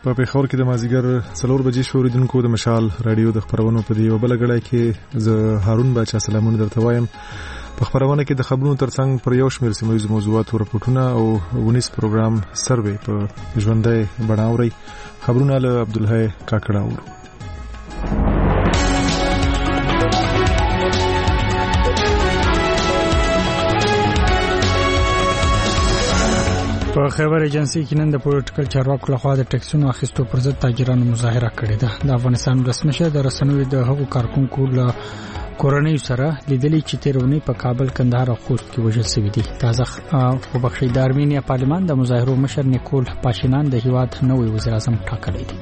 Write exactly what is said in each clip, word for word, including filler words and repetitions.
په پیښور کې د مازیګر څلور بجې شوریدونکو د مشال رادیو د خبرونو په دی وبله غړای کې زه هارون باچا سلامونه درته وایم. په خبرونه کې د خبرونو ترڅنګ پر یو شمېر سیمه ییزو موضوعاتو راپورټونه او ونیس پروګرام سروې په ژوندۍ بڼه اورئ. خبرونه له عبدالحی کاکړه اورو. په خبر ایجنسی کې نن د پولیټیکل چارواکو لخوا د ټیکسونو اخیستو پر ضد تاجرانو مظاهره کړې ده. د افغانستان رسمي د رسنوي د هغو کارکونکو له کورنۍ سره لیدلې چې تیرونی په کابل، کندهار او خوست کې وژل شوي دي. تازه خبري د ارمینیا پارلمان د مظاهرو مشر نیکول پاشینان د هیواد نوې وزیر اعظم ټاکلی دی.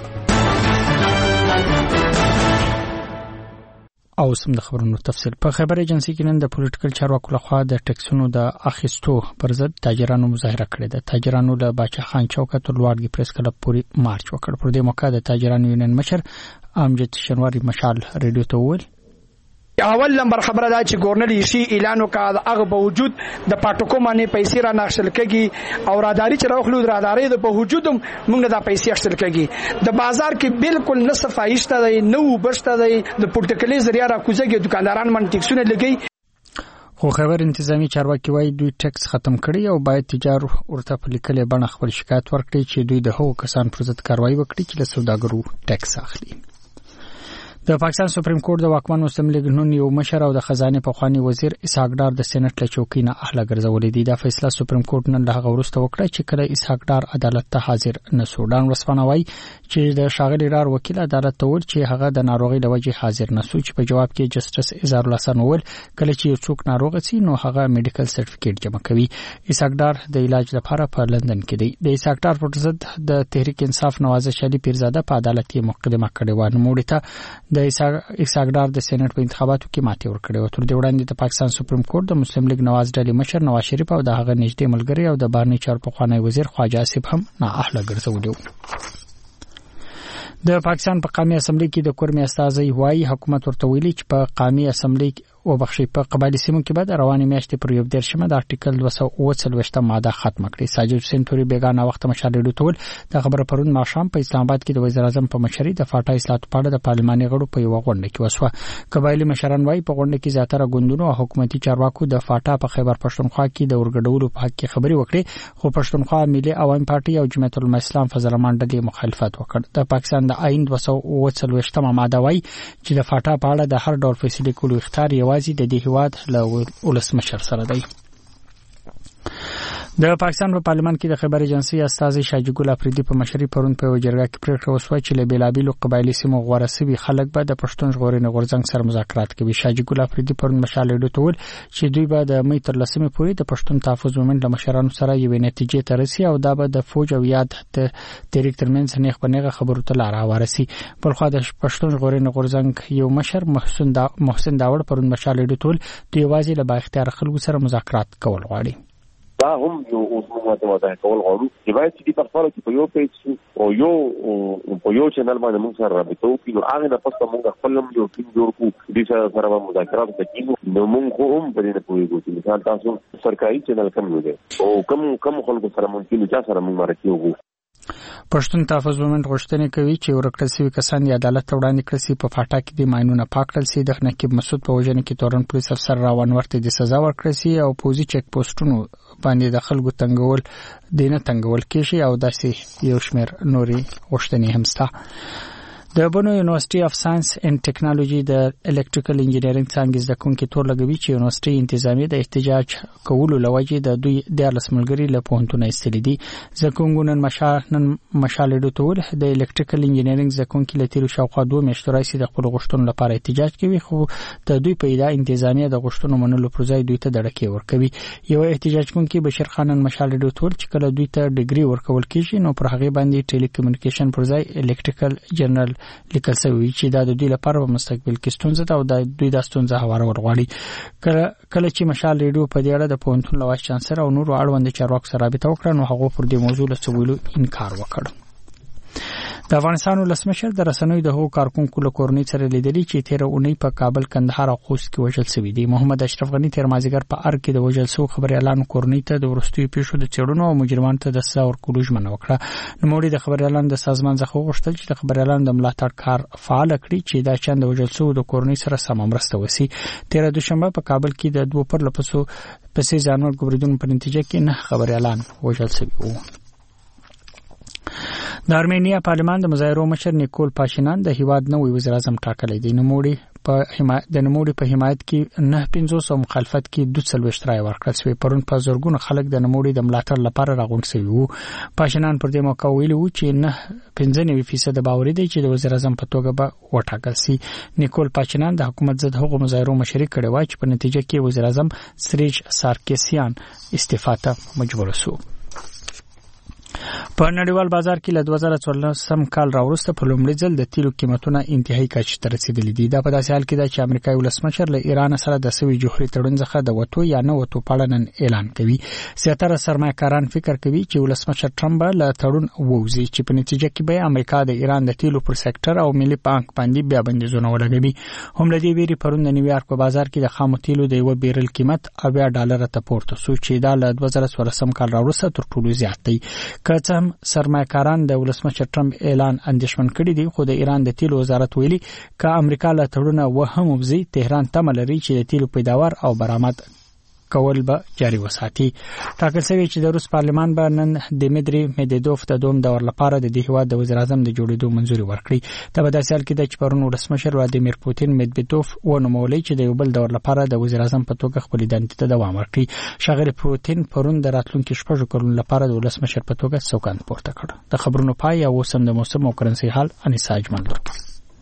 او سم د خبرونو تفصیل. په خبر ایجنسی کې نن د پولیټیکل چارواکو لخوا د ټیکسونو د اخیستو پر ضد تاجرانو مظاهره کړې ده. تاجرانو له باچا خان چوک تر لوړګي پریس کلب پورې مارچ وکړ. پر دې موقع د تاجرانو یونین مشر امجد شنواری مشال رادیو ته وویل: اول نمبر خبره دا چې ګورنر شي اعلان وکړ هغه په وجود د پټکو باندې پیسې را نقشل کېږي او راداري چې راوخلو راداري د په وجود موږ د پیسې اخیستل کېږي. د بازار کې بالکل نه صفایشته دی، نو برشته دی. د پټکلې ذریعہ را کوزګي دکانداران باندې ټیکسونه لګي. خو خبر انتظامی چارواکي وايي دوی ټیکس ختم کړي او باید تجار ورته په لیکلې بڼه خپل شکایت ورکړي چې دوی د هغو کسان پر ضد کاروایی وکړي چې له سوداګرو ټیکس اخلي. د پاکستان سپریم کورټ د واکمن مسلم لیگ نون یو مشر او د خزانه پخوانی وزیر اسحاق ډار د سېنات له چوکۍ نه اهله ګرځولې دي. دا فیصله سپریم کورټ نن له هغه وروسته وکړه چې کله اسحاق ډار عدالت ته حاضر نشو. ډان ورسپانه وايي چې د شاغلي ډار وکیل عدالت ته ول چې هغه د ناروغي له وجې حاضر نشو، چې په جواب کې جسټس اظهار الله حسن ول کله چې یو څوک ناروغ شي نو هغه میډیکل سرټیفیکیټ جمع کوي. اسحاق ډار د علاج لپاره په لندن کې دی. د اسحاق ډار پر ضد د تحریک انصاف نوازش علي پیرزاده په عدالت کې مقدمه کړې و. نو موږ ته د اسحاق د سېنات په انتخاباتو کې ماتې ورکړې و. تر دې وړاندې د پاکستان سپریم کورټ د مسلم لیگ نواز ډلې مشر نواز شریف او د هغه نږدې ملګری او د بهرنی چارو پخوانی وزیر خواجه آصف هم نااهله ګرځولي وو. د پاکستان په قومي اسمبلی کې د کورمي استازي وايي حکومت ورته ویلي چې په قومي اسمبلی او بخښي په قبایلی سیمو کې بعد رواني میاشتې پر یو دیرشمه د ارټیکل دوه سوه اوه څلوېښت ماده ختم کړي. ساجد حسین توري بیگانه وخت مشال ډوټول د خبره پرون ماښام په اسلام آباد کې د وزیر اعظم په مشرۍ د فاټا اصلاحاتو په اړه د پارلماني غړو په یو غونډه کې وسوه. قبایلی مشران وايي په غونډه کې زیاتره ګوندونو او حکومتي چارواکو د فاټا په خیبر پښتونخوا کې د ورګډولو په حق کې خبري وکړي، خو پښتونخوا ملي عوام پارټي او جمعیت العلماء اسلام فضل الرحمن ډلې مخالفت وکړ. د پاکستان د آئین دوه سوه اوه څلوېښت ماده وايي چې د فاټا په اړه د هر ډول فیصلې کولو اختیار یوازې د دې هیواد له ولسمشر سره دی. د پاکستان په پارلمان کې د خبر ایجنسی استازي شاجي ګل افریدي په مشرۍ پرون په جرګه کې پریکړه وشوه چې له بیلابیلو قبایلی سیمو غوړه سوي خلک به د پښتون ژغورنې غورځنګ سره مذاکرات کوي. شاجي ګل افریدي پرون مشال ډوټول چې دوی به د مې تر لسمې پورې د پښتون تحفظ مومنت له مشرانو سره یوې نتیجې ته رسي او دا به د فوج او یاد د تحریک ترمنځ نېغ په نېغه خبرو ته لار هوارسي. بل خو د پښتون ژغورنې غورځنګ یو مشر محسن دا محسن داوړ پرون مشال ډوټول دوی واځي له با اختیار خلکو سره مذاکرات کول غواړي. دا هم یو اوسمه ماده کول غواړو چې باید چې په خپل کې په یو پیج او یو په یو چینل باندې موږ سره رابطه وکړو. نو هغه نه پس موږ خپل یو ټیم جوړ کړو د سره مذاکرات وکړو. نو موږ هم په دې نه پوهیږو چې مثال تاسو سرکاري چینل کوم دی او کوم کوم خلکو سره مونږ کې چا سره موږ مرکیږو. پښتون تحفظ مومنت غوښتنه کوي چې ورکړل شوی کسان د عدالت وړاندې کړي شي. په فاټا کې د ماینونو پاک کړل شي. د نقیب مسعود په وژنه کې تورن پولیس افسر راون ورته د سزا ورکړي شي او پوزي چک پوسټونو باندې د خلکو تنګول دینه تنګول کېږي او داسې یو شمېر نوري غوښتنې هم شته. د بونو یونیورسيټي اف ساينس اند ټیکنالوژي د الکتریکل انجینرینګ څانګې زده کوونکي تور لګوي چې یونیورسيټي انتظامیه د احتجاج کولو لوجې د دوی د لسملګری له پوهنتون ایستلې دي. زکونګ نن مشال نن مشال ډوټول د الکتریکل انجینرینګ زکونکي له تیرو شاوخوا دوه میاشتو راځي د خپل غوښتنو لپاره احتجاج کوي، خو د دوی په اړه انتظامیه د غوښتنو منلو پر ځای دوی ته دړکې ورکوي. یو احتجاج کوونکی بشیر خان نن مشال ډوټول چې کله دوی ته ډیګري ورکول کیږي نو پر هغه باندې ټیلی کمیونیکیشن پر ځای الکتریکل جنرال لیکل شوی چې دا د دوی لپاره په مستقبل کې ستونزه ده او د دوی د ستونزه هوارول غواړي. کله چې مشال ریډیو په دې اړه د پوهنتون له وایس چانسلر او نورو اړوند چارواکو سره رابطه وکړه نو هغه پر دې موضوع له څه ویلو انکار وکړ. د افغانستان ولسمشر د رسنیو د حقوقو کارکونکو له کورنۍ سره لیدلي چې تیر اونۍ په کابل، کندهار او خوست کې وژل شوي دي. محمد اشرف غنی تیر مازیګر په ارګ کې د وژل شوو خبريالانو کورنۍ ته د ورستیو پیښو د څېړنو او مجرمانو ته د سزا ورکولو ژمنه وکړه. نوموړي د خبريالانو د سازمان څخه وغوښتل چې د خبريالانو د ملاتړ کار فعال کړي چې دا چند وژل شوو د کورنۍ سره سم مرسته وشي. تیر دوشنبه په کابل کې د دوه پر لپسو پسې ځانور ګبریدون په نتیجه کې نه خبريالان وژل شوي وو. د ارمینیا پارلمان د مظاهرو مشر نیکول پاشینان د هیواد نوې وزیر اعظم ټاکلی دی. نوموړي په حمایت د نوموړي په حمایت کې نه پنځوس او مخالفت کې دوه څلوېښت رای ورکړل شوی. پرون په زورګونو خلک د نوموړي د ملاتړ لپاره راغونډ شوي وو. پاشینان پر دې موقع ویلي وو چې نه پنځه نوي فیصد باور دی چې د وزیر اعظم په توګه به وټاکل شي. نیکول پاشینان د حکومت ضد هغو مظاهرو مشري کړې وه چې په نتیجه کې وزیر اعظم سریج سارکیسیان استعفا ته مجبور شو. په نړیوال بازار کې له دوه زره څوارلسم کال راوروسته په لومړي ځل د تیلو قیمتونه انتهایی کچې ته رسیدلي دي. دا په داسې حال کې ده چې امریکایي ولسمشر له ایران سره د سوي جوهري تړون څخه د وتو یا نه وتو په اړه نن اعلان کوي. زیاتره سرمایه‌کاران فکر کوي چې ولسمشر ټرمپ به له تړون ووځي چې په نتیجه کې به امریکا د ایران د تیلو پر سکتور او ملي بانک باندې بیا بندیزونه ولګوي. هم له دې ویري پرون د نیویارک په بازار کې د خامو تیلو د یو بیرل قیمت اویا ډالر ته پورته شو چې دا له دوه زره څوارلسم کال راوروسته تر ټولو زیات دی. که څه هم سرمایه‌کاران د ولسمشر ټرمپ اعلان اندېښمن کړي دي، خو د ایران د تیلو وزارت ویلي که امریکا له تړونه وهم وبزي، تهران تمه لري چې د تیلو پیداوار او برآمد کول به جاري وساتي. ټاکل شوی چې د روس پارلمان به نن دیمیتری میدویدوف د دوم دور لپاره د دې هیواد د وزیر اعظم د جوړېدو منځوري ورکړي. دا به داسې حال کې ده چې پرون ولسمشر ولادیمیر پوتین میدویدوف ونومولی چې د یو بل دور لپاره د وزیر اعظم په توګه خپل دندې ته دوام ورکړي. ښاغلی پوتین پرون د راتلونکي شپږو کلونو لپاره د ولسمشر په توګه سوګند پورته کړ. د خبرونو پای او اوس هم د موسم او کرنسي حال انیسا اجمل ورکړ.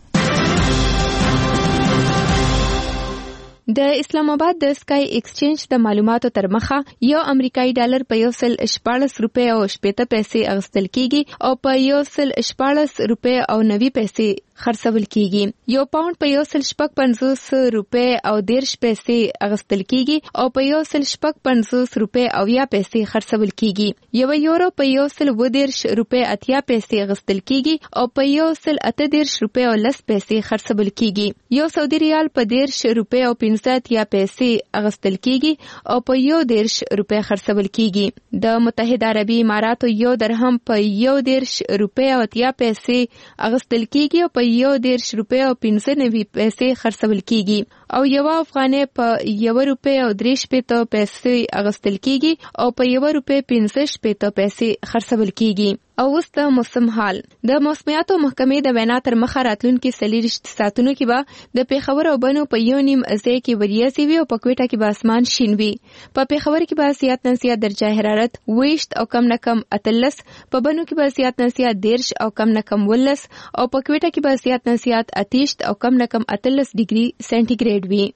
د اسلام آباد د سکای ایکسچینج د معلوماتو تر مخه یو امریکایي ډالر په یو سل شپاړس روپۍ او شپېته پیسې اخیستل کیږي او په یو سل شپاړس روپۍ او نوي پیسې خرڅول کیږي. یو پاوند په یو سل شپږ پنځوس روپۍ او دیرش پیسې اخیستل کیږي او په یو سل شپږ پنځوس روپۍ او یا پیسې خرڅول کیږي. یو یورو په یو سل و دیرش روپۍ اتیا پیسې اخیستل کیږي او په یو سل اته دیرش روپۍ او لس پیسې خرڅول کیږي. یو سعودي ریال په دیرش روپۍ او پنځه اتیا پیسې اخیستل کیږي او په یو دیرش روپۍ خرڅول کیږي. د متحده عربي اماراتو یو درهم په یو دیرش روپۍ او اتیا پیسې اخیستل کیږي او په یو دیرش روپۍ او پنځه نوي پیسې خرڅول کیږي او یو افغانۍ په یو روپۍ او درې شپېته پیسې اخیستل کیږي او په یو روپۍ پنځه شپېته پیسې خرڅول کیږي. او اوس د موسم حال. د موسمیاتو محکمې د وینا تر مخه راتلونکي څلېرویشت ساعتونو کې به د پیښور او بنو په یو نیم ځای کې وریځې وي او په کوټه کې به اسمان شین وي. په پیښور کې به زیات نه زیات درجه حرارت ویشت او کم نه کم اتلس، په بنو کې به زیات نه زیات دیرش او کم نه کم ولس او په کوټه کې به زیات نه زیات اتیشت او کم نه کم اتلس ډیګري سنټیګریډ وي.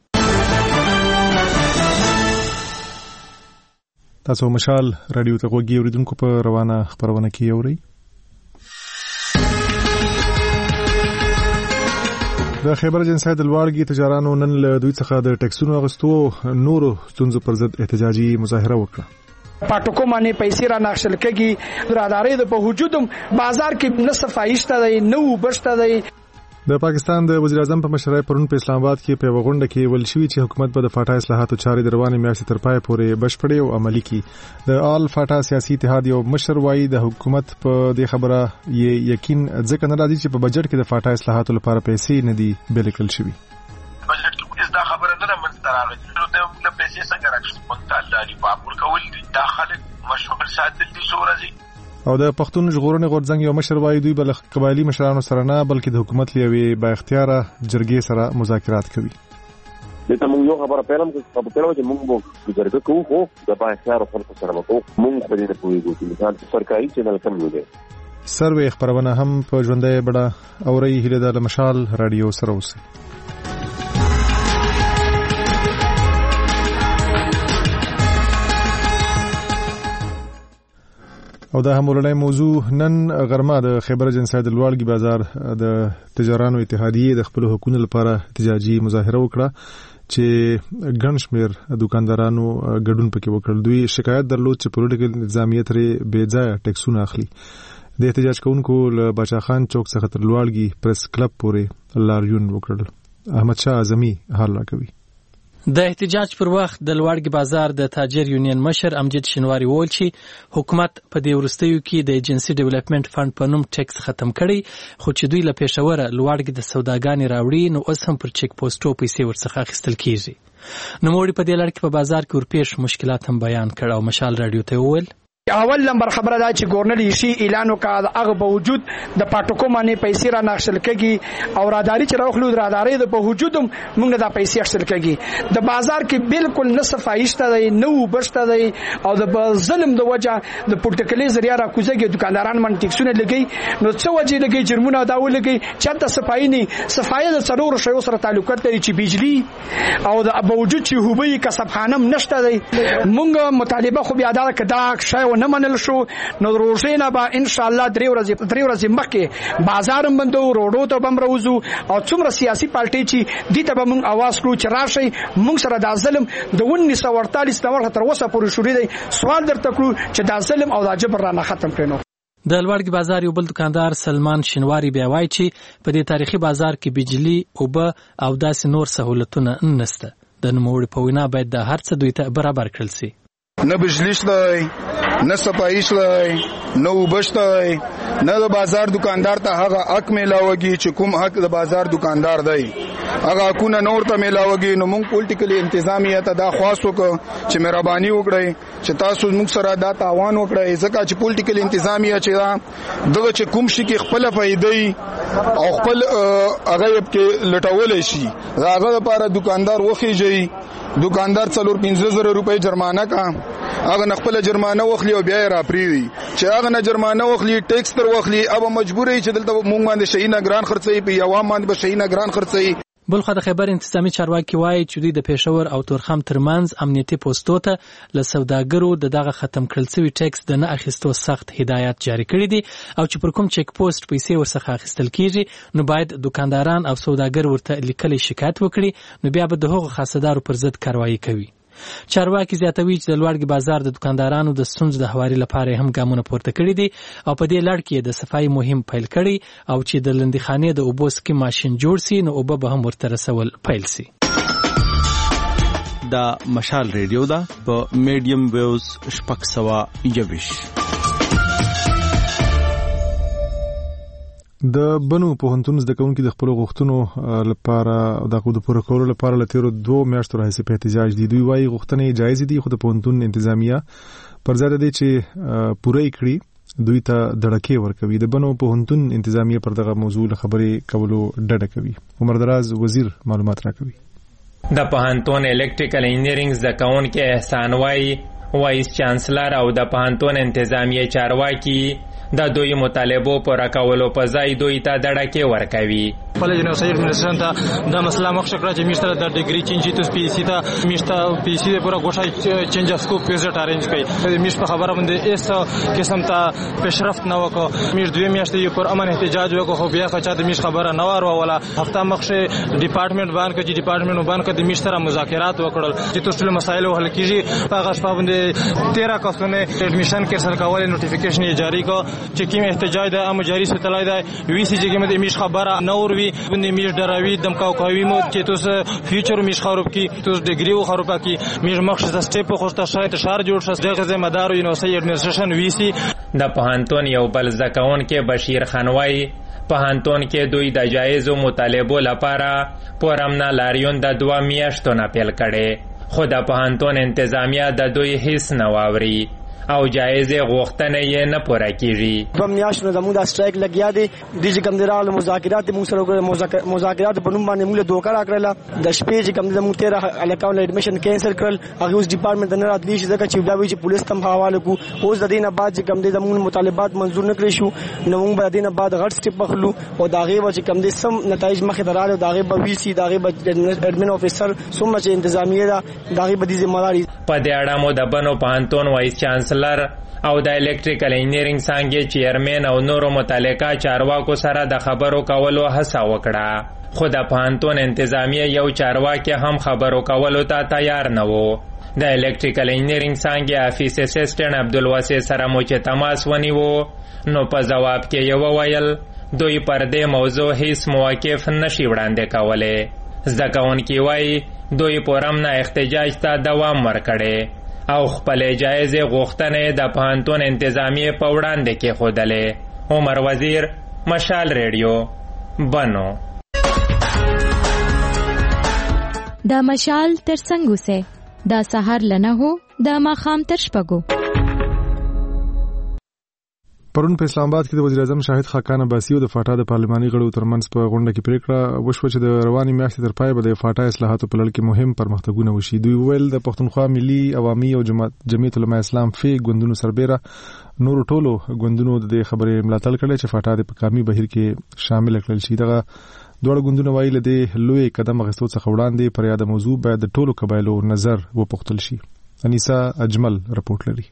تاسو مشال رادیو ته غوږی اوریدونکو په روانه خبرونه کې اورئ. د خیبر جنسای د لوړګي تجارانو نن له دوی څخه د ټیکسونو اغستو نورو ستونزو پر ضد احتجاجي مظاهره وکړه. پټکو باندې پیسې را ناخشل کېږي، برادرۍ د په وجود بازار کې نه صفایي شته دی، نه اوبه شته دی. د پاکستان د وزیر اعظم په مشرۍ پرون په اسلام آباد کې په غونډه کې ویل شوی چې حکومت به د فاټا اصلاحاتو چارې د روانې میاشتې تر پای پورې بشپړې او عملي کړي. د آل فاټا سیاسي اتحاد یو مشر وایي د حکومت په دې خبره یې یقین ځکه نه راځي چې په بجټ کې د فاټا اصلاحاتو لپاره پیسې نه دي بل کړل شوی. بجټ کې دا خبره نه منځته راغلې نو د پیسې څنګه راځي مونږ ته الله دی پاپور کول دي داخله مشغول ساتل دي سورزي. او د پښتون ژغورنې غورځنګ یو مشر وایي دوی بل قبایلی مشرانو سره نه بلکې د حکومت لوي با اختیار جرګې سره مذاکرات کوي. دته موږ یو خبره پیلم چې په پیلو چې موږ وو جرګه کوو خو د با اختیار خلکو سره وکړو موږ په دې نه پوهیږو چې مثال سرکاري چینل کم نه دی. سروې خبرونه هم په ژوندۍ بڑا اوري هله د مشال رادیو سره اوسي. او دا هم ولنۍ موضوع نن غرمه د خیبر جنسای د لوړګي بازار د تجارانو اتحادیه د خپل حقوقو لپاره احتجاجي مظاهره وکړه چې ګڼ شمېر دکاندارانو ګډون پکې وکړل. دوی شکایت درلود چې پولیټیکل نظامیت لري بې ځایه ټیکسونه اخلي. د احتجاج کوونکو له باچا خان چوک څخه تر لوړګي پریس کلب پورې لاریون وکړل. احمد شاه اعظمي حال راکوي. د احتجاج پر وخت د لوړګي بازار د تاجر یونین مشر امجد شینواری وویل چې حکومت په دې وروستیو کې د ایجنسي ډیولپمنٹ فند په نوم ټیکس ختم کړی، خو چې دوی له پېښوره لوړګي د سوداګانې راوړي نو اوس هم پر چیک پوسټو پیسې ورڅخه اخیستل کیږي. نوموړي په دې لړ کې په بازار کې ورپېښ مشکلات هم بیان کړ او مشال رادیو ته وویل اول نمبر خبره دا چې گورنر یشي اعلان وکړ هغه باوجود د پټکو باندې پیسې را نقشل کېږي او راداري چې راخلو راداري د په وجود موږ د پیسې اخیستل کېږي. د بازار کې بالکل نه صفایي شته دی، نو بشته دی او د ظلم د وجه د پټکلې ذریعہ را کوزګي دکانداران باندې ټیکسونه لګي، نو څه وجه لګي جرمونه دا ولګي چې د صفایي نه صفایي د څلور شیو سره تعلق لري چې بجلی او د باوجود چې هوبي کسبخانه نشته دی. موږ مطالبه خو بیا دا کدا شای نه منل شو، نو روزه نه به ان شاء الله درې ورځې درې ورځې مخکې بازار بندو، روډو ته بم روزو او څومره سیاسي پارټي چې دې ته به موږ आवाज کړو چې راشي موږ سره دا ظلم د انیس سو اړتالیس نور تر اوسه پورې شوري دی. سوال درته کړو چې دا ظلم او دا جبر را نه ختم کړو. د لوړګي بازار یو بل دکاندار سلمان شینواری بیا وایي چې په دې تاریخي بازار کې بجلی، اوبه او داسې نور سہولتونه نشته. د نوموړي په وینا باید د هر څه دوی ته برابر کړل شي. نه بجلی شته، نه صفایي شته، نه اوبه شته، نه د بازار دکاندار ته هغه حق میلاوږي چې کوم حق د بازار دکاندار دی هغه حقونه نور ته میلاوږي. نو موږ پولیټیکلی انتظامیه ته دا خواست وکړو چې مهرباني وکړئ چې تاسو موږ سره دا تاوان وکړئ، ځکه چې پولیټیکلی انتظامیه چې دا دغه چې کوم شي کې خپل فائدې او خپل هغه کې لټول شي هغه لپاره دکاندار وخیږي. دکاندار څلور پنځه زره روپۍ جرمانه کا هغه نخپل جرمانه وخلی او بیا را پریوي چې هغه نه جرمانه وخلی ټیکس تر وخلی او مجبورې چې دلته مونږ باندې شي نه ګران خرڅي په یوام باندې به شي نه ګران خرڅي. بل خو د خیبر انتظامی چارواکي وایي چې دوی د پېښور او تورخم ترمنځ امنیتي پوسټو ته له سوداګرو د دغه ختم کړل شوی ټیکس د نه اخیستو سخت هدایت جاری کړی دي او چې پر کوم چیک پوسټ پیسې ورڅخه اخیستل کیږي نو باید دکانداران او سوداګر ورته لیکلي شکایت وکړي، نو بیا به د هغو خاصدارو پر ضد کاروایی کوي. چارواکي زیاتوي چې د لوړګي بازار د دکاندارانو د ستونزو د هواري لپاره هم ګامونه پورته کړي دي او په دې لړ کې د صفایي مهم پیل کړي او چې د لندخانې د اوبو سکیم ماشين جوړ سي نو اوبه به هم ورته رسول پیل سي. دا مشال ریډیو دا په میډیم ویوز شپږ سوه یوویش. د بنو پوهنتون زده کوونکي د خپل غوښتنو لپاره د خود پوره کولو لپاره لتیرو دوه میاشتو راهیسې په احتجاج دي. دوی وايي غوښتنې جایز دي خو د پوهنتون انتظامیه پر ځای دی چې پوره کړي دوی ته دړکې ورکوي. د بنو پوهنتون انتظامیه پر دغه موضوع خبرې کولو ډډه کوي. عمر دراز وزیر معلومات راکوي. د پوهنتون الکتریکل انجینرینګ زده کوونکي احسان وایي وایس چانسلر او د پوهنتون انتظامیه چارواکي د دوی مطالبو پر کولو په ځای دوی ته دړکې ورکوي. خپل یونیورسيټي اډمنسټریشن ته د مسله مخ شکړه چې میشته د ډیګري چینج ته پی سی ته میشته پی سی پورا غوښه چینج اف سکوپ پیزټ ارینج کړي. میش په خبره باندې اس قسم ته پیشرفت نه وکړو. میش دوی میاشتې پر امن احتجاج وکړو خو بیا خچا د میش خبره نه وره ولا هفته مخشه ډپارټمنټ باندې چې ډپارټمنټ باندې د میش سره مذاکرات وکړل چې ټول مسایل حل کیږي. په هغه شپه باندې تیرہ کسونه اډمیشن کینسل کول نوټیفیکیشن یې جاری کو چې کوم احتجاج ده ام جاری ستلای ده وی سی چې کوم د میش خبره نور وی باندې میش دراوی دمکاو کوي مو چې توس فیوچر میش خراب کی توس ډیګری او خراب کی میش مخصوص سټیپ خوسته شاید شهر جوړ شس دغه ذمہ دار یونیورسيټي اډمنسټریشن وی سی. د پوهنتون یو بل ځکون کې بشیر خانوای پوهنتون کې دوی د جایزو مطالبو لپاره پورمنا لاریون د دوه میاشتو نه پیل کړي خو د پوهنتون انتظامیه د دوی هیڅ نه واوري او جایزه غوښتنه یې نه پوره کیږي. په میاشتو زموږ د سټرایک لګیا دي د چې کوم درال مذاکرات موږ سره مذاکرات په نوم باندې موږ دوکا راکړل. د شپې چې کوم زموږ تیرا الکاول اډمیشن کینسل کړل هغه اوس ډپارټمنټ نه راتلی شي ځکه چې دا وی چې پولیس تم حواله کو. اوس د دینه بعد چې کوم د زموږ مطالبات منزور نه کړی شو نو موږ به د دینه بعد غټ سټیپ بخلو او دا غي و چې کوم د سم نتایج مخه دراله دا غي به وی سي دا غي به اډمن افیسر سم چې انتظامیه دا دا غي به د ذمہ داری. په دې اړه مو د بنو پوهنتون وایس چانسلر او د الکتریکل انجینرینګ څانګې چیرمن او نورو متعلقه چارواکو سره د خبرو کولو هڅه وکړه خو د پوهنتون انتظامیه یو چارواکي هم خبرو کولو ته تیار نه وو. د الکتریکل انجینرینګ څانګې افیس اسسټنټ عبدالواسع سره مو چې تماس ونیو نو په ځواب کې یې وویل دوی پر دې موضوع هیڅ موقف نشي وړاندې کولی. زده کوونکي وایي دوی پورم نه احتجاج ته دوام ورکړی او خپلې جایزې غوښتنې د پوهنتون انتظامیې په وړاندې کېښودلې. عمر وزیر، مشال ریډیو، بنو. دا مشال تر څنګ اوسئ، دا سهار لنه هو، دا ماښام تر شپږو. پرون په اسلام آباد کې د وزیر اعظم شاهد خاقان عباسي او د فاټا د پارلماني غړو ترمنځ په غونډه کې پریکړه وشوه چې د رواني میاشتې تر پای به د فاټا اصلاحاتو په لړ کې مهم پرمختګونه وشي. دوی ویل د پښتونخوا ملي عوامي او جمعیت علماء اسلام فی ګوندونو سربېره نور ټولو ګوندونو د خبرې ملاتړ کړي چې فاټا د پکامي بهیر کې شامل کړل شي. دغه دوه ګوندونه وایي له دې لوی قدم اخیستو څخه وړاندې پر یاد موضوع باید د ټولو قبایلو نظر وپوښتل شي. انیسا اجمل رپورټ لري.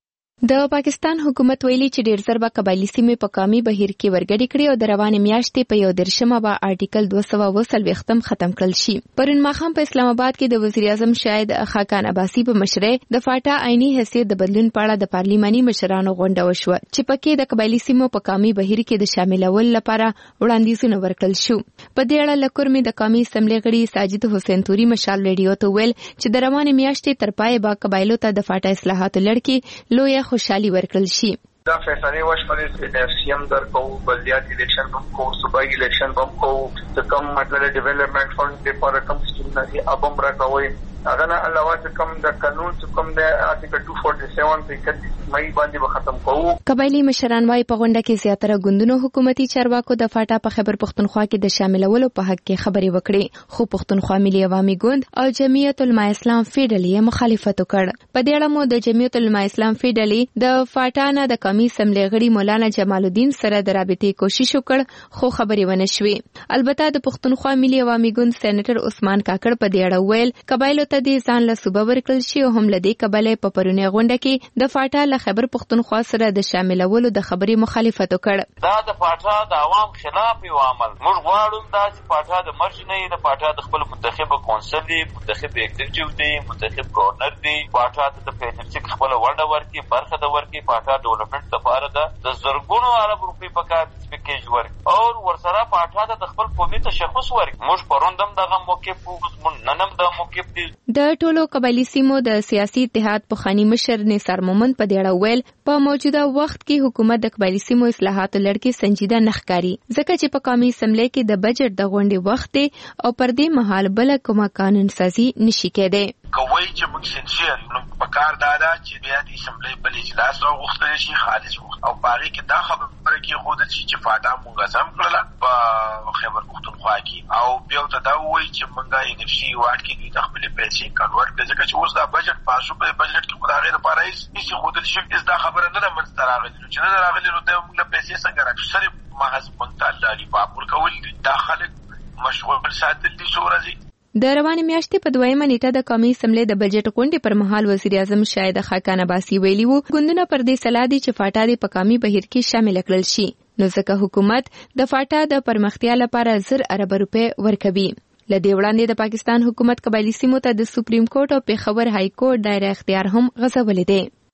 د پاکستان حکومت ویلي چې ډیر زر به قبایلی سیمې په کامي بهیر کې ورګډې کړي او د روانې میاشتې په یو دېرشمه به آرټیکل دوه سوه اووه څلوېښتم ختم کړل شي. پرون ماښام په اسلام آباد کې د وزیر اعظم شاهد خاقان عباسي په مشرۍ د فاټا عیني حیثیت د بدلون په اړه د پارلماني مشرانو غونډه وشوه چې پکې د قبایلی سیمو په کامي بهیر کې د شاملول لپاره وړاندیزونه ورکړل شو. په دې اړه لکور می د قومي اسمبلی غړي ساجد حسین توري مشال ریډیو ته ویل چې د روانې میاشتې تر پای به قبایلو ته د فاټا اصلاحاتو لړ کې لویه خوشحالي ورکړل شي. دا فیصله وشوه چې سیم در کو بلدیات الیکشن بم کو صوبایي الیکشن بم کو چې کوم مطلب ډیولپمنٹ فند لپاره کوم سکیم نه ابم راکوي هغه نه علاوه چې کوم د قانون چې کوم د آرټیکل دوه سوه سیاسي په اکتیس مئی باندې به ختم کوو. قبایلی مشران وايي په غونډه کې زیاتره ګوندونو حکومتي چارواکو د فاټا په خبر پښتونخوا کې د شاملولو په حق کې خبرې وکړې خو پښتونخوا ملي عوامي ګوند او جمعیت علماء اسلام فیډلې مخالفت وکړ. په دې اړه مو د جمعیت علماء اسلام فیډلې د فاټا نه د قومي اسمبلی غړي مولانا جمال الدین سره د رابطې کوشش وکړ خو خبرې ونه شوې. البته د پښتونخوا ملي عوامي ګوند سېنیټر عثمان کاکړ په دې اړه ویل قبایلو ته د ځان له صوبه ورکړل شي او هم له دې کبله په پرونی غونډه کې د فاټا له خبر پښتونخوا سره د شاملولو د خبرې مخالفت وکړ. دا د فاټا د عوام خلاف یو عمل موږ غواړو دا چې فاټا د مرج نه د فاټا د خپل منتخب کونسل دی، منتخب ایگزیکټیو دی، منتخب گورنر دی، فاټا ته د پیټرچک خپل ونډه ورکړي، برخه د ورکړي، فاټا ډیولپمنٹ لپاره د زرګونو عرب روپی په کار پیکیج ورکړي او ورسره فاټا ته د خپل قومي تشخص ورکړي. موږ پروندم دغه موقف موږ ننم د موقف دی. د ټولو قبایلی سیمو د سیاسي اتحاد پخوانی مشر نثار مومند په دې اړه ویل په موجوده وخت کې حکومت د قبایلی سیمو اصلاحاتو لړ کې سنجیده نه ښکاري ځکه چې په قومي اسمبلی کې د بجټ د غونډې وخت دی او پر دې مهال بل کومه قانون سازي نشي کېدی. کوي چې موږ سنسیر نو په کار دادا چې بیا د اسمبلی بل اجلاس راغوښتل شي خالص وخت او باغی کې دا خبره کې خود چې فاټا موږ سم کړل په خبر پښتونخوا کې او بیا ته دا وایي چې موږ یې نفسي واټ کې د خپل پیسې کنورټ کړي ځکه چې اوس دا بجټ پاسو په بجټ کې خدای لپاره هیڅ خود شي دا خبره نه منځ راغلی چې نه راغلی نو د موږ پیسې څنګه راځي سره محض منتال دی پاپور کول دا خلک مشغول ساتل دي سورزي. د روانې میاشتې په دویمه نیټه د قومي اسمبلی د بجټ غونډې پر مهال وزیر اعظم شاهد خاقان عباسي ویلي وو ګوندونه پر دې سلا دي چې فاټا د پکامي بهیر کې شامل کړل شي نو ځکه حکومت د فاټا د پرمختیا لپاره زر ارب روپے ورکوي. لدې وړاندې د پاکستان حکومت قبایلی سیمو ته د سپریم کورټ او پیښور های کورټ دایره اختیار هم غځولې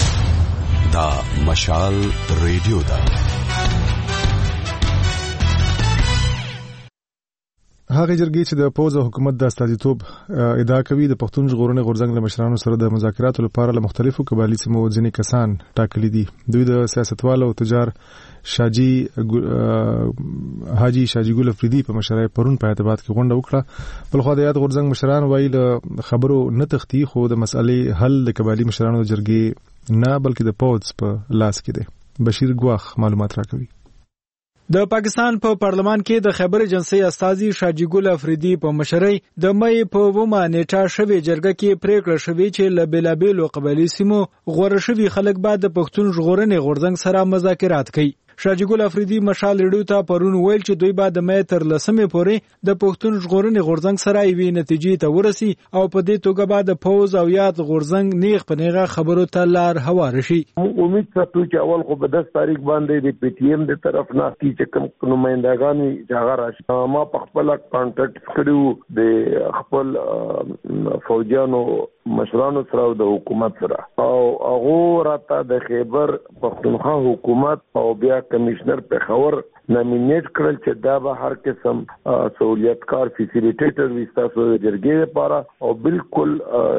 دی. دا مشال ریډیو دا هغه جرګې چې د پوز او حکومت د استازیتوب ادعا کوي د پښتون ژغورنې غورځنګ له مشرانو سره د مذاکراتو لپاره له مختلفو قبایلي سیمو ځینې کسان ټاکلي دي. دوی د سیاستوال او تجار شاجي حاجی شاجي ګل افریدي په مشرۍ پرون په اعتبار کې غونډه وکړه. بل خو د یاد غورځنګ مشران وایي له خبرو نه تختی خو د مسالې حل د قبایلي مشرانو د جرګې نه بلکې د پوز په لاس کې دی. بشیر ګواخ معلومات راکوي. د پاکستان په پا پارلمان کې د خیبر ایجنسی استازي شاجي ګل افریدي په مشرۍ د مې په ومه نیټه شوی جرګه کې پریکړه شوې چې له بېلابېلو قبایلي سیمو غوړه شوي خلک بعد د پښتون ژغورنې غورځنګ سره مذاکرات کوي. شاجي ګل افریدي مشال ریډیو ته پرون ویل چې دوی به د مې تر لسمې پورې د پښتون ژغورنې غورځنګ سره یوې نتیجې ته ورسي او په دې توګه به د پوز او یاد غورځنګ نیغ په نیغه خبرو ته لار هوار شي. امید ساتو چې اول خو په دس تاریخ باندې د پی ټی ایم د طرف نه چې کوم نمائندګان ځای راشي ما په خپل کانټیکټ کړیو د خپل فوجانو مشرانو سره او د حکومت سره او هغه راته د خیبر پختونخوا حکومت او بیا کمشنر پیښور نامینیټ کړل چې دا به هر قسم سہولتکار فیسیلیټیټر وستاسو جرګې لپاره او بالکل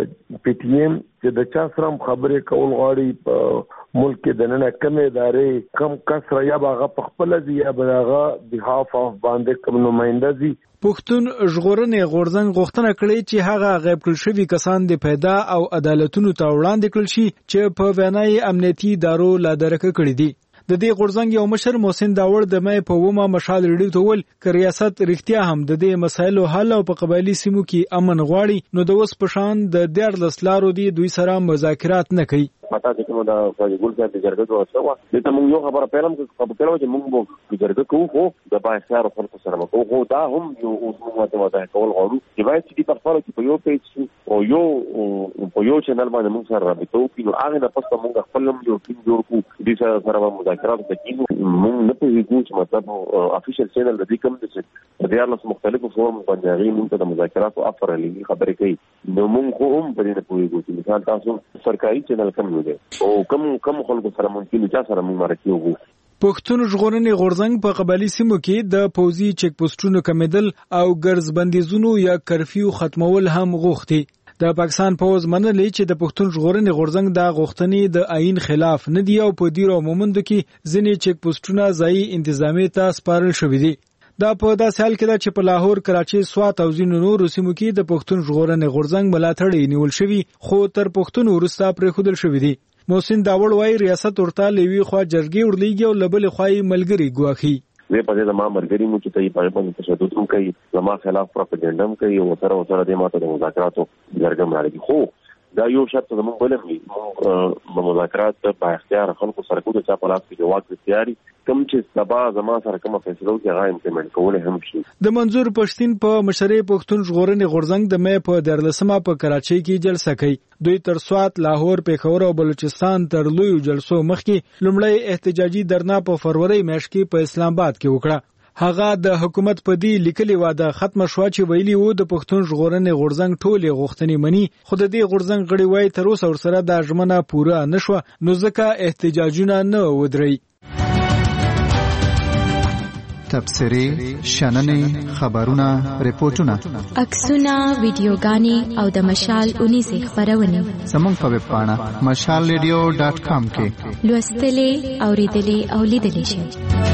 پی ټی ایم چې د چا سره خبرې کول غواړي په ملک کې د نن کمې ادارې کم کسر یا باغه په خپل ځای باغه بهاف اف باندې کوم نمائنده دي. پښتون ژغورنې غورځنګ غوښتنه کړې چې هغه غیب کړل شوی کسان د پیدا او عدالتونو ته وړاندې کړل شي چې په وینای امنیتي ادارو لا درکه کړی دي. د دې غورځنګ یو مشر محسن داوړ د مې په ومه مشال ریډیو ته ول ک ریاست رښتیا هم د دې مسایلو حل او په قبایلی سیمو کې امن غواړي نو د وس پشان د ډیر لسلارو دی دوی سره مذاکرات نه کوي. ماته چې کوم دا ګول ځای د جرګه دوه وا د ته موږ یو خبره پیلم چې په پیلو چې موږ د جرګه کوو خو د بایخار خلکو سره کوو خو دا هم یو موږ ته وځي کول غواړو چې باید چې په خپل کې په یو پیج او یو په یو چینل باندې موږ سره رابطه وکړو هغه نه پسته موږ خپل یو ټیم جوړ کړو د سره سره مذاکرات وکړو موږ نه پوهیږو چې مطلب افیشل چینل د دې کوم د دیارلس مختلفو فورم باندې هغه موږ د مذاکرات او افر لې خبرې کوي نو موږ خو هم په دې نه پوهیږو چې مثال تاسو سرکاري چینل کوم او کوم کوم خلکو سره ممکن چې سره موږ مرکه وګورو. پښتون ژغورنې غورځنګ په قبایلی سیمو کې د پوزي چک پوسټونو کمیدل او ګرځ بندیزونو یا کرفیو ختمول هم غوښتي. د پاکستان پوز منلې چې د پښتون ژغورنې غورځنګ د غوښتنې د آئین خلاف نه دی او په دیرو مومند کې ځینې چک پوسټونه ځای انتظامی ته سپارل شوې دي. دا په داسې حال کې ده چې په لاهور، کراچي، سوات او ځینو نورو سیمو کې د پښتون ژغورنې غورځنګ ملاتړ نیول شوی خو تر پښتون وروسته پرېښودل شوی دی. محسن داوړ وايي ریاست ورته لوي خو جرګي ورلېږي او لبل خوای ملګری ګواخي. وی په دې ما مرګري مو چې ته په باندې تشدد هم کوي زما خلاف پروپاګاندا هم کوي او سره سره د ماته د مذاکراتو جرګه مړي خو دا یو شرط زموږ بلم وي موږ مذاکرات په اختیار خلکو سره کوو چې په لاس کې جواب اختیاري کوم چې سبا زما سره کومه فیصله وکړي هغه امپلیمنټ کول هم شي. د منظور پښتين په مشرۍ پښتون ژغورنې غورځنګ د مې په درلسمه په کراچۍ کې جلسه کوي. دوی تر سوات، لاهور، پیښور او بلوچستان تر لوی جلسو مخکې لومړی احتجاجي درنا په فروری میاشت کې په اسلام آباد کې وکړه. هغه د حکومت په دی لیکلي واده ختم شو چې ویلي وو د پښتون ژغورنې غورځنګ ټولې غوښتنې مني خو د دې غورځنګ غړي وایي تر اوسه ورسره د ژمنه پوره نشوه نو ځکه احتجاجونه نه ودرېږي. تبصرې، شننې، خبرونه، ریپورتونه، عکسونه، ویډیوګانې او د مشال اونیزې خبرونه زموږ په ویب پاڼه مشال ریډیو ډاټ کام کې لوستلې، اوریدلې او لیدلې شئ.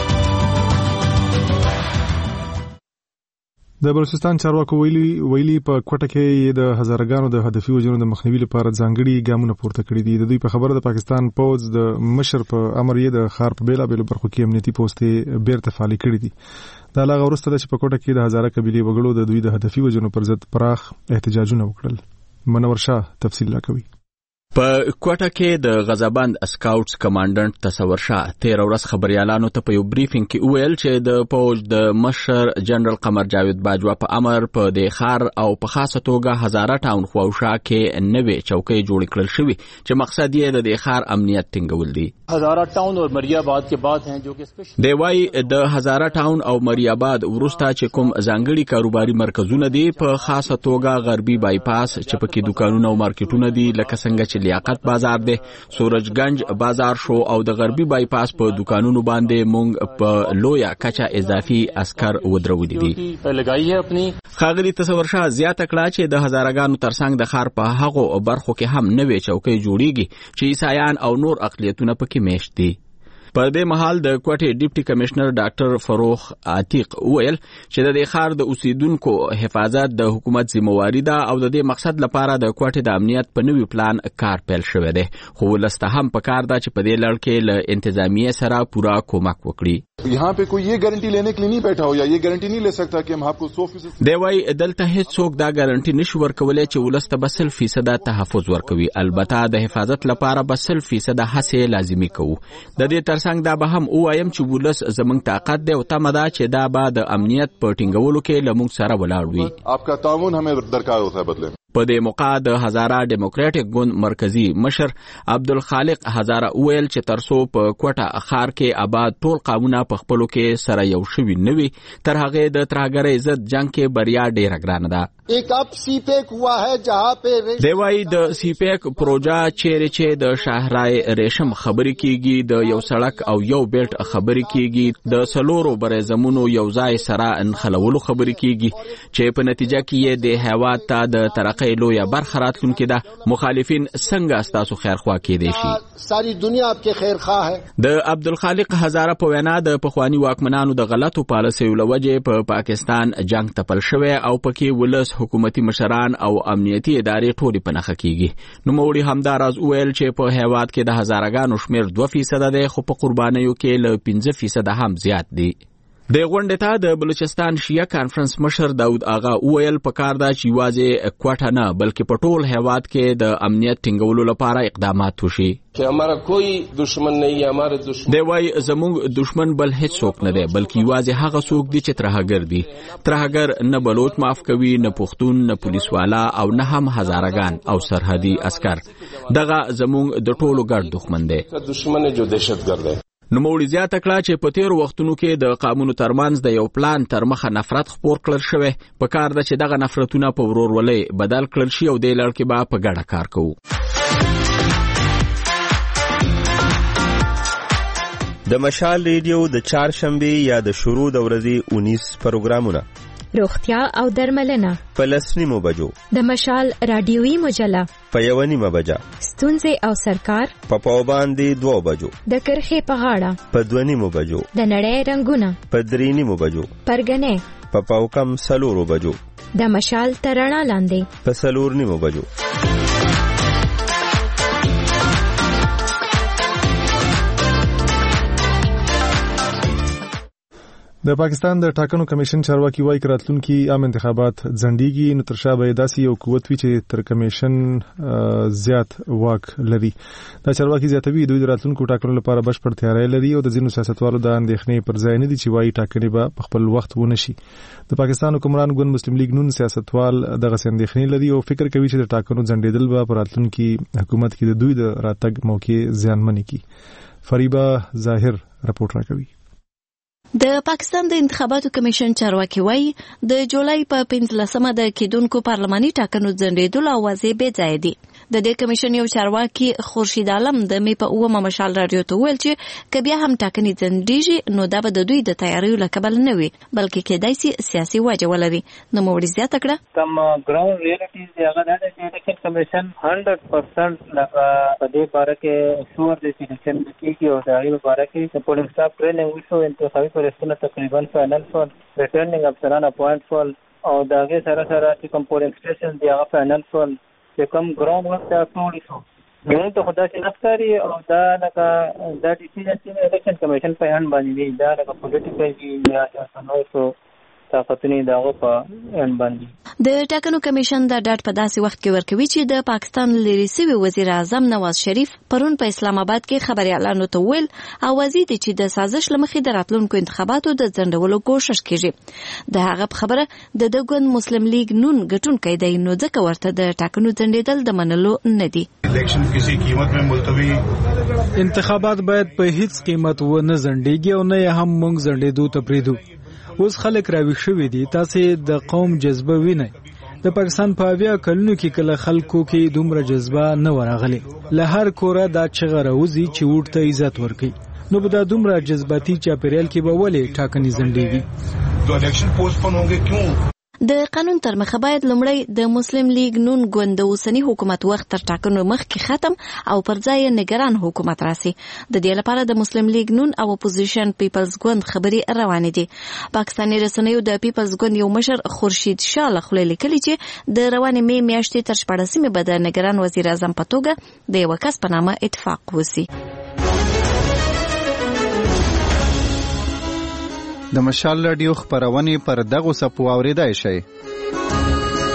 د بلوچستان چارواکو ویلي ویلي په کوټه کې د هزارګانو د هدفي وژنو د مخنیوي لپاره ځانګړي ګامونه پورته کړي دي. د دوی په خبره د پاکستان پوز د مشر په امر یې د ښار په بیلابېلو برخو کې امنیتي پوستې بیرته فعالې کړي دي. دا لا وروسته ده چې په کوټه کې د هزاره قبیلې وګړو د دوی د هدفي وژنو پر ضد پراخ احتجاجونه وکړل. منور شاه تفصیل راکوي. په کوټه کې د غزابند اسکاوټس کمانډنټ تصور شاه تیر ورځ خبريالانو ته په یو بریفینګ کې وویل چې د فوج د مشر جنرال قمر جاوید باجوا په امر په د خار او په خاصه توګه هزاره ټاون خواوشا کې نوې چوکۍ جوړ کړل شوې چې مقصد یې د د خار امنیت ټینګول دي. هزاره ټاون او مریاباد کې بعد ہیں جو کې دی وايي د هزاره ټاون او مریاباد ورسته چې کوم ځانګړي کاروباري مرکزونه دي په خاصه توګه غربي بایپاس چې پکې دکانونه او مارکیټونه دي لکه څنګه لیاقت بازار دی، سورجگنج بازار شو او د غربي بایپاس په دکانونو باندې مونږ په لویا کچا اضافي عسكر ودرولي دي. خاغلی تصور شاه زیاته کړه چې د هزارګانو ترڅنګ د خار په هغو برخو کې هم نوې چوکۍ جوړیږي چې عیسایان او نور اقلیتونه پکې میشت دي. په دې مهال د کوټې ډیپټي کمشنر ډاکټر فروخ عتیق ویل چې د دې ښار د اوسیدونکو حفاظت د حکومت ذمہواری ده او د دې مقصد لپاره د کوټې د امنیت په نوي پلان کار پیل شوی دی خو ولسته هم په کار ده چې په دې لړ کې له انتظامیه سره پورا کومک وکړي. यहाँ पे कोई ये गारंटी लेने के लिए नहीं बैठा हो या ये गारंटी नहीं ले सकता कि हम आपको सौ फीसद دی وايي دلته هیڅوک دا ګارانټي نشي ورکولای چې ولسته به سل فیصد تحفظ ورکوي. البته د حفاظت لپاره به سل فیصد هڅې لازمي کوو. د دې تر ترڅنګ دا به هم ووایم چې ولس زموږ طاقت دی او تمه ده چې دا به د امنیت په ټینګولو کې له موږ سره ولاړ وي. आपका ताउन हमें दरकार होता है बदले. په دې موقع د هزاره ډیموکراټک ګوند مرکزی مشر عبدالخالق هزاره ویل چې ترڅو په کوټه ښار کې آباد ټول قومونه په خپلو کې سره یو شوي نه وي تر هغې د ترهګرۍ ضد جنګ کې بریا ډیره ګرانه ده. एक अब सीपेक हुआ है जहाँ पे دی وايي د سیپیک پروژه چیرې چې د شاهرای ریشم خبرې کیږي د یو سړک او یو بیلټ خبرې کیږي د سلورو برې زمونو یو ځای سره انخلولو خبرې کیږي چې په نتیجه کې یې د هیواد ته د ترقۍ لویه برخه راتلونکې ده. مخالفین څنګه ستاسو خیرخوا کیدای شي؟ ساری دنیا آپ کے خیرخواه ہے. د عبدالخالق هزاره په وینا د پخوانی واکمنانو د غلطو پالیسیو له وجې په پاکستان جنگ تپل شوی او پکې ولس حکومتي مشران او امنیتي ادارې ټولې په نښه کیږي. نوموړي همداراز وویل چې په هیواد کې د هزارهګانو شمېر دوه فیصده دی خو په قربانیو کې له پنځه فیصده هم زیات دی. د غونډې ته د بلوچستان شیعه کانفرنس مشر داود آغا وویل پکار ده چې یوازې کوټه نه بلکې په ټول هیواد کې د امنیت ټینګولو لپاره اقدامات وشي. کہ ہمارا کوئی دشمن نہیں ہے، ہمارے دشمن دی وای زموږ دشمن بل هیڅ څوک نه دی بلکې یوازې هغه څوک دی چې ترهګر دی. ترهګر نه بلوچ معاف کوي، نه پښتون، نه پولیس والا او نه هم هزارهګان او سرحدي عسكر. دغه زموږ د ټولو ګډ دښمن دی. دشمن جو دهشتګرد دی. نوموړي زیاته کړه چې په تیرو وختونو کې د قومونو ترمنځ د یو پلان تر مخه نفرت خپور کړل شوی. په کار ده چې دغه نفرتونه په ورورولۍ بدل کړل شي او دې لړ کې به په ګډه کار کوو. د مشال ریډیو د چهارشنبې یا د شروع د ورځې اونیس پروګرامونه، روغتیا او درملنه په لس نیمو بجو، د مشال رادیویي مجله په یوه نیمه بجه، ستونزې او سرکار په پاو باندې دوه بجو، د کرښې په غاړه په دوه نیمو بجو، د نړۍ رنګونه په درې نیمو بجو، پرګنې په پاو کم څلورو بجو، د مشال تر رڼا لاندې په څلور نیمو بجو. د پاکستان د ټاکنو کمیشن چارواکي وايي راتلونکي عام انتخابات ځنډيږي نو تر شا به داسې یو قوت وي چې تر کمیشن زیات واک لري. دا چارواکي زیاتوي دوی د راتلونکو ټاکنو لپاره بشپړ تیاری لري او د ځینو سیاستوالو د اندېښنې پر ځای نه دي چې وايي ټاکنې به په خپل وخت ونشي. د پاکستان حکمران ګوند مسلم لیگ نون سیاستوال دغه اندېښنې لري او فکر کوي چې د ټاکنو ځنډېدل به په راتلونکي حکومت کې د دوی د راتګ موقع زیانمن کړي. فریبا ظاهر رپورټ راکوي. د پاکستان د انتخاباتو کمیشن چارواکي وایي د جولای په پنځلسمه د کېدونکو پارلماني ټاکنو ځنډېدلو اوازې بې ځایه دي. د دې کمیشن یو چارواکي خورشید عالم د مې په اومه مشال رادیو ته ویل چې که بیا هم ټاکنې ځنډېږي نو دا به د دوی د تیاریو له کبله نه وي بلکې کېدای شي سیاسي وجه ولري. نوموړي زیاته کړه کوم ګراوند ریالټیز دی هغه دا دی چې الیکشن کمیشن هنډرډ پرسنټ لکه په دې باره کې شور دی چې الیکشن کېږي او د هغې په باره کې د پولینګ سټاف ټریننګ وشو، انتخابي پریسونه تقریبا فاینل شول، ریټرنینګ افسران اپوینټ شول او د هغې سره سره چې کوم پولینګ سټیشن دی هغه فاینل شول چې کوم ګراوند ورک ته ټول شو. موږ ته خو داسې نه ښکاري او دا لکه دا ډیسیژن چې الیکشن کمیشن په هند باندې دی دا لکه پولیټیکل دي یا نورو طاقتونه د هغه په هند باندې. د ټاکنو کمیشن دا ډاډ په داسې وخت کې ورکوي چې د پاکستان لري سوي وزیر اعظم نواز شریف پرون په اسلام آباد کې خبريالانو ته ویل اوازې دي چې د سازش لمخې د راتلونکو انتخاباتو د ځنډولو کوشش کیږي. د هغه په خبره د دګون مسلم لیگ نون ګټونکي دی نو ځکه ورته د ټاکنو ځنډېدل د منلو نه دي. الیکشن کسی قیمت میں ملتوی انتخابات باید په هیڅ قیمت و نه ځنډېږي او نه هم موږ ځنډېدو ته پریدو. اوس خلک راویښ شوي دي، تاسې د قوم جذبه وینئ. د پاکستان په اویا کلونو کې کله خلکو کې دومره جذبه نه ورغلې. له هر کوره دا چغه راوځي چې ووټ ته عزت ورکړي. نو به دا دومره جذباتي چاپیریال کې به ولې ټاکنې ځنډېږي؟ تو الیکشن پوسټپون هونګه کیوں؟ د قانون تر مخه باید لومړی د مسلم لیگ نون ګوند د اوسني حکومت وخت تر ټاکنو مخکې ختم او پر ځای نگران حکومت راسي. د دې لپاره د مسلم لیگ نون او اپوزیشن پیپلز ګوند خبري روانې دي. پاکستاني رسنیو د پیپلز ګوند یو مشر خورشید شاه له خولې لیکلي چې د روانې مې میاشتې تر شپاړسمې به د نگران وزیر اعظم په توګه د یو کس په نامه اتفاق وسی. د مشال رادیو خبرونه پر دغه سپو اوریدای شي.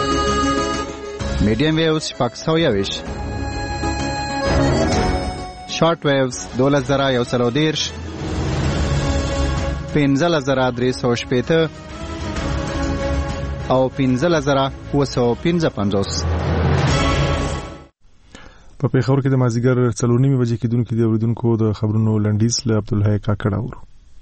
میډیم ویوز شپږ سوه یوویشت، شارټ ویوز دولس زره یو سل او دېرش پنځلس زره درې سوه شپېته او پنځلس زره اووه سوه پنځه پنځوس. په پیښور کې د مازدیګر څلور نیمې بجې کېدونکي د اوریدونکو د خبرونو لنډیز له عبدالحی کاکړ اورو.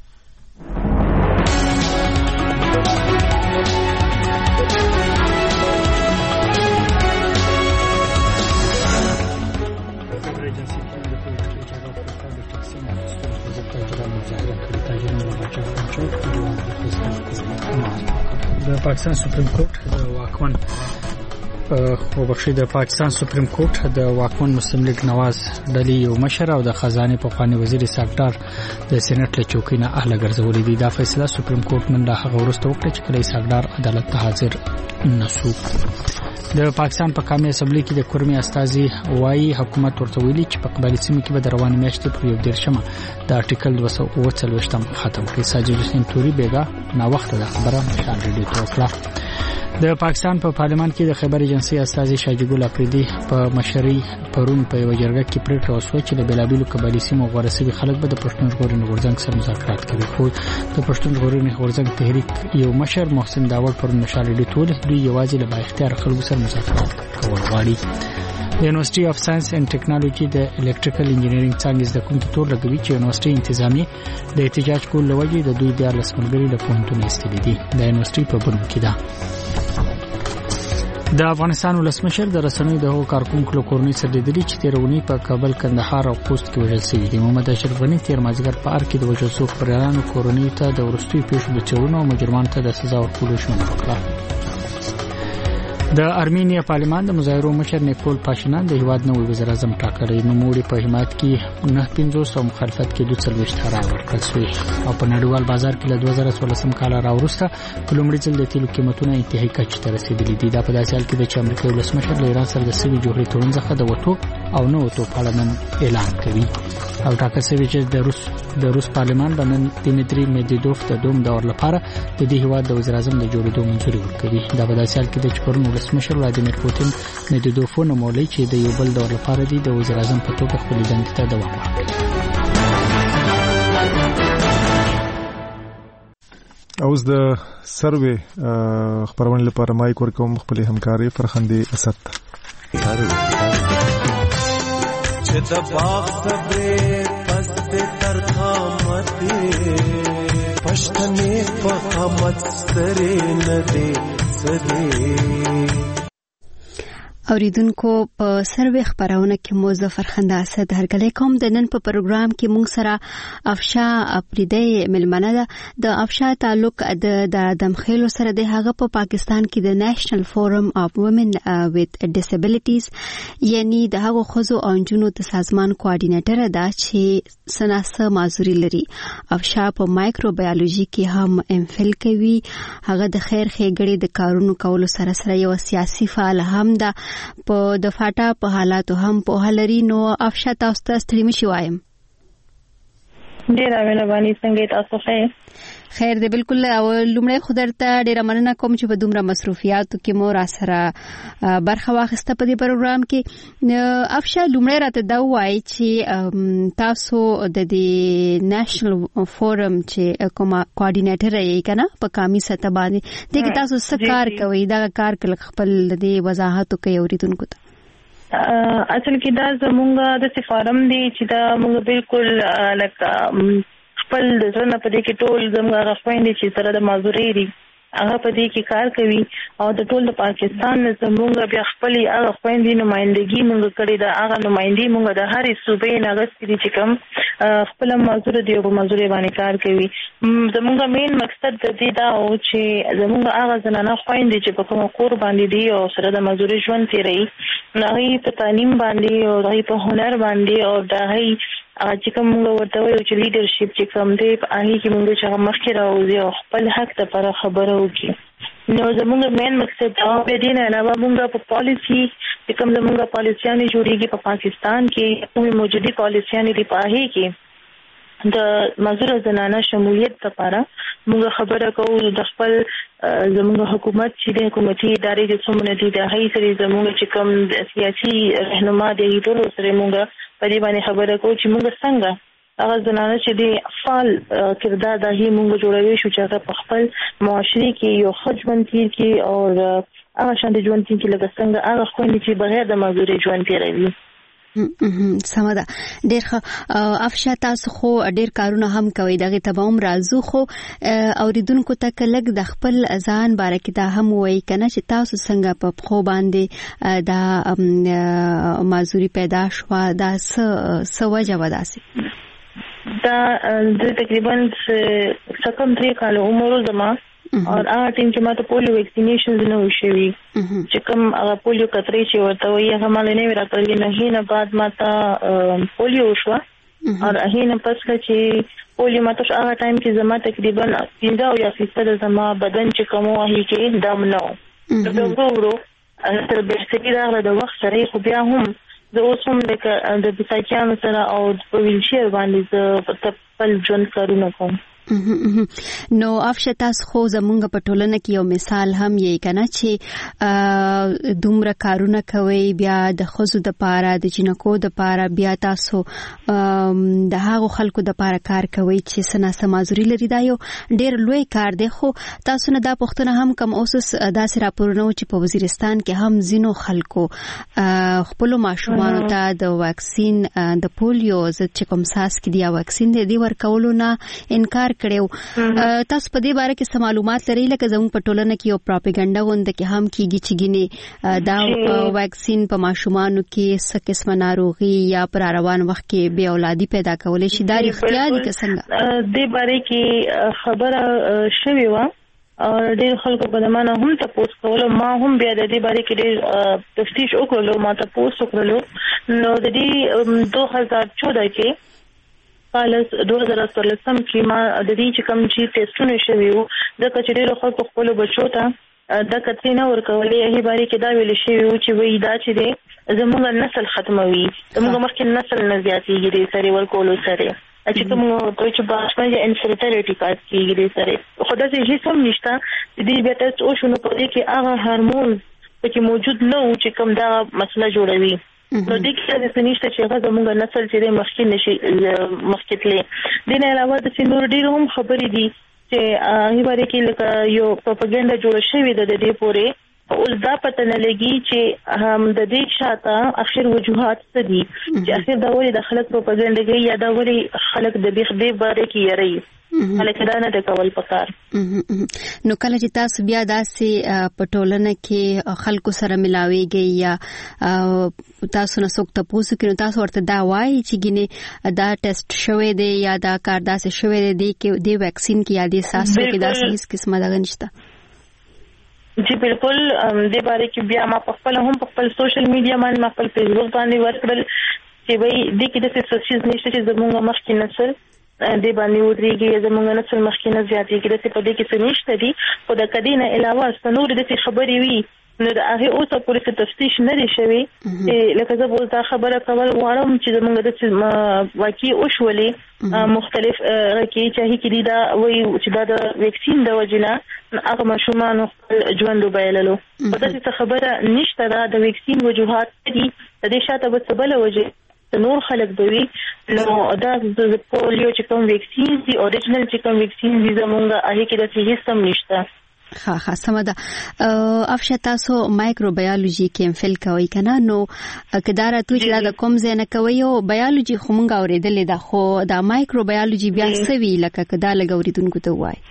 د پاکستان سپریم کورټ د واکمن خو بخښي د پاکستان سپریم کورټ د واکمن مسلم لیگ نواز ډلې یو مشر او د خزانه پخوانی وزیر ساکټار د سېنات له چوکۍ نه اهله ګرځولې دي. دا فیصله سپریم کورټ نن له هغه وروسته وکړه چې کله ساکټار عدالت ته حاضر نشو. د پاکستان په قومي اسمبلی کې د کورمي استازي وایي حکومت ورته ویلي چې په قبایلي سیمو کې به د روانې میاشتې پر یو دېرشمه د ارټیکل دوه سوه اووه څلوېښتم ختم کړي. ساجد حسین توري بیګا ناوخته د خبره مشال ریډیو ته وکړه. د پاکستان په پارلمان کې د خبر ایجنسی استازي شاجي ګل افریدي په مشرۍ پرون په یو جرګه کې پریکړه وشوه چې د بلابلو قبایلي سیمو غوړسوي خلک به د پښتون ژغورنې غورځنګ سره مذاکرات کوي. خو د پښتون ژغورنې غورځنګ تحریک یو مشر محسن داور پرون مشال ریډیو ته ویلي دوی یوازې له با اختیار خلکو سره مذاکرات کول غواړي. د یونیورسيټي اف ساينس اینڈ ټیکنالوژي د الکتریکل انجینرینګ څانګې زده کوونکي تور لګوي چې یونیورسيټي انتظامیه د احتجاج کول لوجې د دوی د لسملګري له پوهنتون ایستلې دي. د یونیورسيټي په بڼو کې ده. د افغانستان ولسمشر د رسنیو د هغو کارکونکو له کورنۍ سره لیدلي چې تېرونی په کابل، کندهار او خوست کې وژل شوي دي. محمد اشرف غني تېر مازدیګر په ار کې د وژل شوو خبریالانو کورنیو ته د وروستیو پیښو د څېړنو او مجرمانو ته د سزا ورکولو ژمنه وکړه. د ارمینیا پارلمان د مظاهرو مشر نیکول پاشینان د هیواد نوی وزیر اعظم ټاکلی. نوموړي په حمایت کې نه پنځوس او مخالفت کې دوه څلوېښت رایې ورکړل شوې او په نړیوال بازار کې له دوه زره څوارلسم کال راوروسته په لومړي ځل د تیلو قیمتونه انتهایی کچې ته رسېدلي دي. دا په داسې حال کې ده چې امریکایي ولسمشر له ایران سره د سوي جوهري تړون څخه د وتو او نه وتو په اړه نن اعلان کوي او ټاکل شوی چې د روس د روس پارلمان به نن دیمیتری میدویدوف د دوم دور لپاره د دې هیواد د وزیر اعظم د جوړېدو منظوري ورکوي. دا په داسې حال کې ده چې پرون ولسمشر ولادیمیر پوتین میدویدوف نومولی چې د یو بل دور لپاره دی د وزیر اعظم په توګه خپل دندې ته دوام ورکړي. اوس د سروې خبرونه لپاره مایک ورکوم خپل همکاري فرخندې اسد چې د باغ صبرې پس د ترخامتې پښتنې په قامت سترې نه دي سدي. اوریدونکو په سروې خبرونه کې مو ظفر خنده اسد هرکلی کوم. د نن په پروګرام کې موږ سره افشا اپریدی ملمنه ده. د افشا تعلق د د دمخېلو سره د هغه په پاکستان کې د نېشنل فورم اف وومن وذ ډیسابیلیټیز یعنی د هغو ښځو او نجونو د سازمان کوارډینیټر ده چې سناسه معذوري لري. افشا په مایکروبیولوژي کې هم ام فل کوي. هغه د خیر ښېګړې د کارونو کولو سره سره یو سیاسي فعال هم ده. په د فاټا په حالاتو هم په هلري. نو افشا تاسو ته ستړي مشي وایم. ډیره مهرباني. څنګه تاسو خیر؟ خیر دی بالکل. او لومړی خدای ته ډیره مننه کوم چې په دومره مصروفیاتو کې مو را سره برخه واخیسته په دې پروګرام کې. افشا لومړی راته دا وایي چې تاسو د دې نېشنل فورم چې کوم کوارډینیټر یې کنه په قومي سطح باندې دغه تاسو څه کار کوي؟ دا کار کله خپل دې وضاحت کوي اوریدونکو ته. اصل کې دا زمونږ د فارم دی چې دا موږ بالکل لکه خپل د ځنه په دې کې ټول زموږ غوښتنې چې سره د معذوري دي هغه په دې کې کار کوي او د ټول د پاکستان زموږ بیا خپل هغه خويندې نمائندګي موږ کړې ده. هغه نمائندګي موږ د هرې صوبې نه غوښتي چې کوم خپل معذور دی او معذوري باندې کار کوي. زموږ مین مقصد د دې دا او چې زموږ هغه زنانه خويندې چې په کوم کور باندې دي او سره د معذوري ژوند تیري نه په تعلیم باندې او په هنر باندې او دغه چې کوم موږ ورته وایو چې لیډرشپ چې کوم دی په هغه کې موږ چې مخکې راوځي او خپل حق لپاره خبره وکړي. نو زموږ مین مقصد دا دی نه علاوه موږ په پالیسی چې کوم زموږ پالیسیانې جوړیږي په پاکستان کې کومې موجودي پالیسیانې دی په هغه کې د معذور زنانه شمولیت لپاره موږ خبره کوو. د خپل زموږ حکومت چې د حکومتي ادارې د څومره دي د هغې سره زموږ چې کوم سیاسي رهنما دی ټول سره موږ په په دې باندې خبره کوو چې موږ څنګه هغه زنانه چې د فعال کردار د هی موږ جوړوي شو چې هغه په خپل معاشري کې یو خجمن کې او هغه شان د ژوند کې لکه څنګه هغه خوندې چې بغیر د مزدوري ژوند تیروي. سمه ده. ډېر ښه. افشا تاسو خو ډېر کارونه هم کوي دغه تباوم رازو خو اوریدونکو ته کلک د خپل ځان باره کې دا هم وایي کنه چې تاسو څنګه په خو باندې دا مزدوري پیدا شو دا څه وجه وداسي؟ دا د تقریبا څکم درې کال عمر زما او هغه ټیم چې ماته پولیو ویکسینیشنز نه وشوي چې کوم هغه پولیو کترې چې ورته وایي هغه مال نه ورکړل نه هینه بعد ماته پولیو شو او هینه پس چې پولیو ماته هغه ټایم کې زما تقریبا پنځه او یا فیصد زما بدن چې کومه هي کې دم نه نو ورو تر به ستې راغله د وخت سره خو بیا هم زه اوس هم د بساکیانو سره او په ویلچیر باندې زه خپل ژوند کارونه کوم. نو افشا تاسو خو زمونږ په ټولنه کې یو مثال هم یې کنه چې دومره کارونه کوي بیا د خزو د پاره د جنکو د پاره بیا تاسو د هغو خلکو د پاره کار کوي چې سنا سمازوري لري دا یو ډیر لوی کار دی. خو تاسو نه دا پوښتنه هم کوم اوس داسې راپورونه چې په وزیرستان کې هم زینو خلکو خپل ماشومان ته د واکسین د پولیو ضد چې کوم ساس کې دی واکسین دی ورکولو نه انکار کړو. تاسو په دې باره کې څه معلومات لرئ؟ لکه زموږ په ټولنه کې یو پروپاګاندا غونډه کې هم کیږي چې ګینه دا واکسین په ماشومانو کې څه قسمه ناروغي یا پر روان وخت کې بے اولادي پیدا کولای شي دا اختیار دي که څنګه؟ دې باره کې خبره شوې و او ډېر خلکو په دمانه هم تاسو کولو ما هم بیا د دې باره کې ډېر تفتیش وکړلو ما تاسو وکړلو نو د دې دوه هزار چودہ کې پالس دوه هزار څلورم کې ما د دې چې کوم چې ټیسټونه شوي وو ځکه چې ډېر خلکو خپل بچو ته دا کتري نه ورکولې هغه باره کې دا ویل شوی وو چې وای دا چې دی زموږ نسل ختموي زموږ مخکې نسل نه زیاتېږي د سره ورکولو سره چې کوم چې باسمه یا انفرټیلیټي کار کیږي سره خو دا چې هم نشته دې بیا تاسو او شنو په دې کې هغه هورمون چې موجود نه و چې کوم دا مسله جوړوي نو دې کې د سنشته چې هغه زموږ نسل چې مخکې نشي مخکې تلې دین علاوه د سینور ډیر هم خبرې دي چې هغه باره کې لکه یو پروپاګاندا جوړ شوی د دې پورې او دا پته نه لګي چې هم د دې شاته اخر وجوهات څه دي چې اخر دا ولې د خلک پروپاګاندا کوي یا دا ولې خلک د دې خدای باره کې یاري هلکه دا نه د کول پکار. نو کله چې تاسو بیا داسې په ټولنه کې خلکو سره ملاويږئ یا تاسو نه څوک تاسو کې نو تاسو ورته دا وایي چې ګینه دا ټیسټ شوی دی یا دا کار داسې شوی دی کې د ویکسین کې یا د ساس کې داسې هیڅ قسمه دغه نشته؟ جی بالکل د باره کې بیا ما په خپل هم په خپل سوشل میډیا باندې ما خپل فیسبوک باندې ورکړل چې وای د کې د څه څه نشته چې زموږ مخکې نسل د باندې ودرېږي زموږ نسل مخکې نه زیاتېږي د څه په دې کې څه نشته دي خو د کدینه علاوه ستنور د څه خبرې وي نو د هغه اوسه پولیس تفتیش نه لري شوی لکه زه به دا خبره کول غواړم چې زموږ د واقعي او شولې مختلف کې چې کې دا وایي چې دا د ویکسین د وجنه هغه مشومان ژوند وبایللو په داسې خبره نشته دا د ویکسین وجوهات دي د دې شاته به سبل وجه نور خلک دوی نو دا د پولیو چې کوم ویکسین دي اوریجنل چې کوم ویکسین دي زمونږه هغه کې د هیڅ هم نشته. ها ها سم ده. افشا تاسو مایکروبیولوژي کې امفل کوي کنه نو کدار ته چې دا کوم ځای نه کوي او بیولوژي خو مونږ اوریدلې ده خو دا مایکروبیولوژي بیا څه وی لکه کدا لګوریدونکو ته وای؟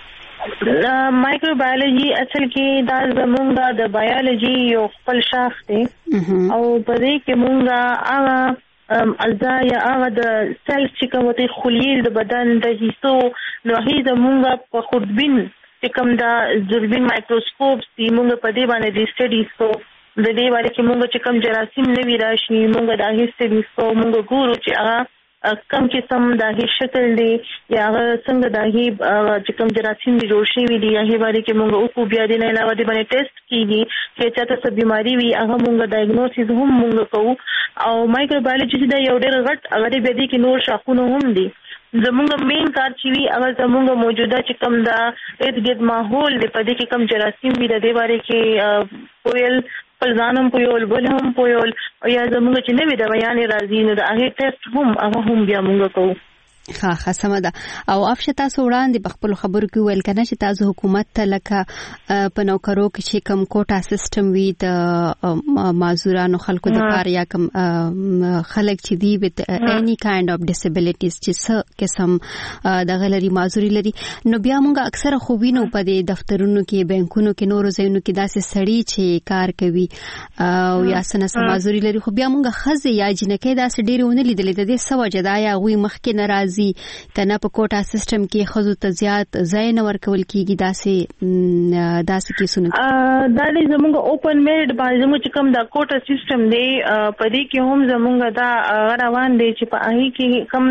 مایکروبیولوژي اصل کې دا زمونږ د بیولوژي یو خپل شاخ دی او په دې کې مونږه هغه اجزا یا هغه د سیلز چې کوم ته خلیل د بدن د حصو نو هي زمونږ په خودبین چې کوم دا دوربین مایکروسکوپ دی مونږ په دې باندې د سټډیز کو د دې باندې چې مونږ چې کوم جراثیم نوي راشي مونږ د هغې سټډیز کو مونږ ګورو چې هغه کم قسم د هغې شکل دی یا هغه څنګه د هغې چې کوم جراثیم دي جوړ شوي دي هغې باندې کې مونږ وکړو بیا دې نه علاوه دې باندې ټیسټ کېږي چې چاته څه بیماري وي هغه مونږ ډایګنوسیس هم مونږ کوو او مایکروبیولوژي چې دا یو ډېر غټ هغه دې بیا دې کې نور شاخونه هم دي زمونږ مین کار چې وي هغه زمونږ موجوده چې کوم دا ارد ګرد ماحول دی په دې کې کوم جراثیم وي د دې باره کې ویل خپل ځانم پویول بل هم پویول یا زموږ چې نوې دوايانې راځي نو د هغه ټیسټ هم هغه هم بیا موږ کوو. ها ها سم ده. او افشه تاسو وړاندې په خپل خبرو کې ویل کنه چې تاسو حکومت ته لکه په نوکرو کې چې کم کوټا سیستم وي د معذورانو خلکو د کار یا کم خلک چې دی with any kind of disabilities چې څه قسم د غلري معذوري لري نو بیا موږ اکثر خو وینو په د دفترونو کې بانکونو کې نورو ځایونو کې داسې سړی چې کار کوي او یا سنس معذوري لري خو بیا موږ خزه یا جنکې داسې ډېر ونه لیدلې د دې سوجه دا یا غوي مخکې ناراضي کنه په کوټا سیستم کې خزو ته زیات ځای نه ورکول کیږي داسې داسې کیسونه دا دې زموږ اوپن میرټ باندې زموږ چې کوم دا کوټا سیستم دی په دې کې هم زموږ دا روان دی چې په هغه کې کم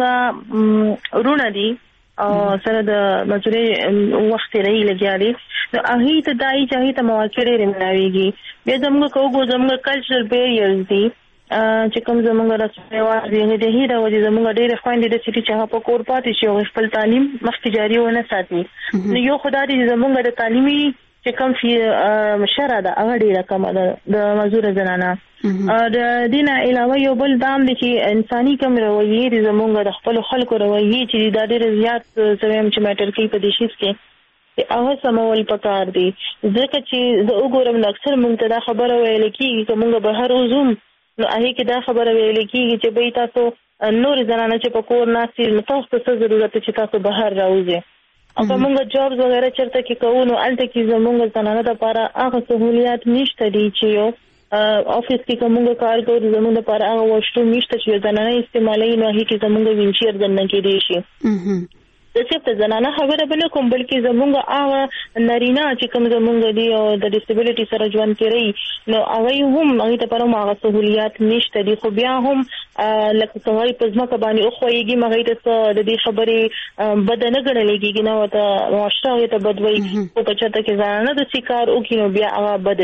زموږ رونه دي او سره د مزوري وخت لري لګیاري نو هغه ته دای چې ته مواقع لري ملاويږي بیا زموږ کوو زموږ کلچرل بیریرز دي چې کوم زموږ رسمي دی د هیره ولې زموږ ډېر خويندې د سټي چې په کور پاتې شي او خپل تعلیم مخکې جاري ونه ساتي نو یو خدای دې زموږ د تعلیمي چې کوم فی مشره ده هغه ډېره کمه ده د مزور زنانه د دینه علاوه یو بل دام دي چې انساني کم رویې دي زموږ د خپل خلکو رویې چې د ډېر زیات زویم چې ماټر کوي په دې شي کې هغه سمول پکار دي ځکه چې د وګورم اکثر موږ ته دا خبره ویل کیږي چې موږ به هر روزم نو هغه کې دا خبره ویل کیږي چې به تاسو نور زنانه چې په کور ناسي نو تاسو ته ضرورت چې تاسو بهر راوځئ او موږ جابز وغیرہ چرته کې کوو نو الته کې زموږ زنانه لپاره هغه سہولیات نشته دي چې یو افیس کې کومه کار کوي زموږ لپاره هغه وشتو نشته چې زنانه استعمالي نه هي کې زموږ وینچیر دنه کې دي شي چې په زنانه خبره بل کوم بلکې زموږ هغه نارینه چې کوم زموږ دی او د ډیسابیلیټي سره ژوند کوي نو هغه هم هغه ته پرمه هغه سہولیات نشته دي خو بیا هم لکه څنګه په ځمکه باندې او خوېږي مغه ته د دې خبرې بدنه غړلېږي نو ته معاشره ته بدوي او په چاته کې ځانه د سکار او کینو بیا هغه بد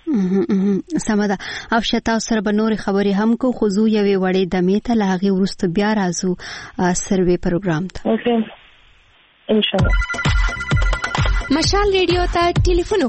شي سمدا افشتا سره بنور خبرې هم کو خو زو یوې وړې دمې ته لاغي ورست بیا راځو سروې پروګرام ته اوکے ان شاء الله مشال ریډیو ته ټلیفون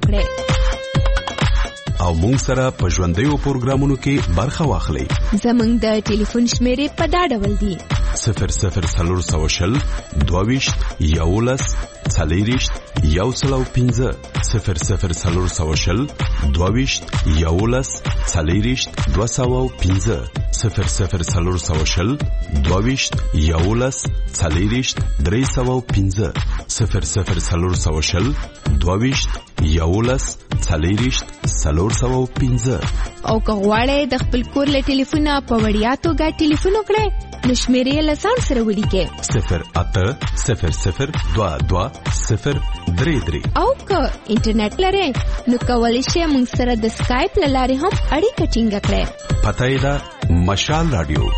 وکړئ او مونږ سره په ژوندۍ پروګرامونو کې برخه واخلئ. زمونږ د ټلیفون شمیرې په دا ډول دي: صفر صفر څلور سوه شل دوه ویشت یولس څلېرویشت یو سل او پنځه صفر صفر څلور سوه شل دوه ویشت یولس څلېرویشت دوه سوه او پنځه صفر صفر څلور سوه شل دوه ویشت یولس څلېرویشت درې سوه او پنځه صفر صفر څلور سوه شل دوه ویشت یولس څلېرویشت څلور سوه او پنځه. او که غواړئ د خپل کور له ټلیفونه په وړیا توګه ټلیفون وکړئ نو شمیرې له ځان سره ولیکئ صفر اته صفر صفر دوه دوه صفر درې درې. او که انټرنیټ لرئ نو کولی شئ موږ سره د سکایپ له لارې هم اړیکه ټینګه کړئ. پته یې ده مشال رادیو.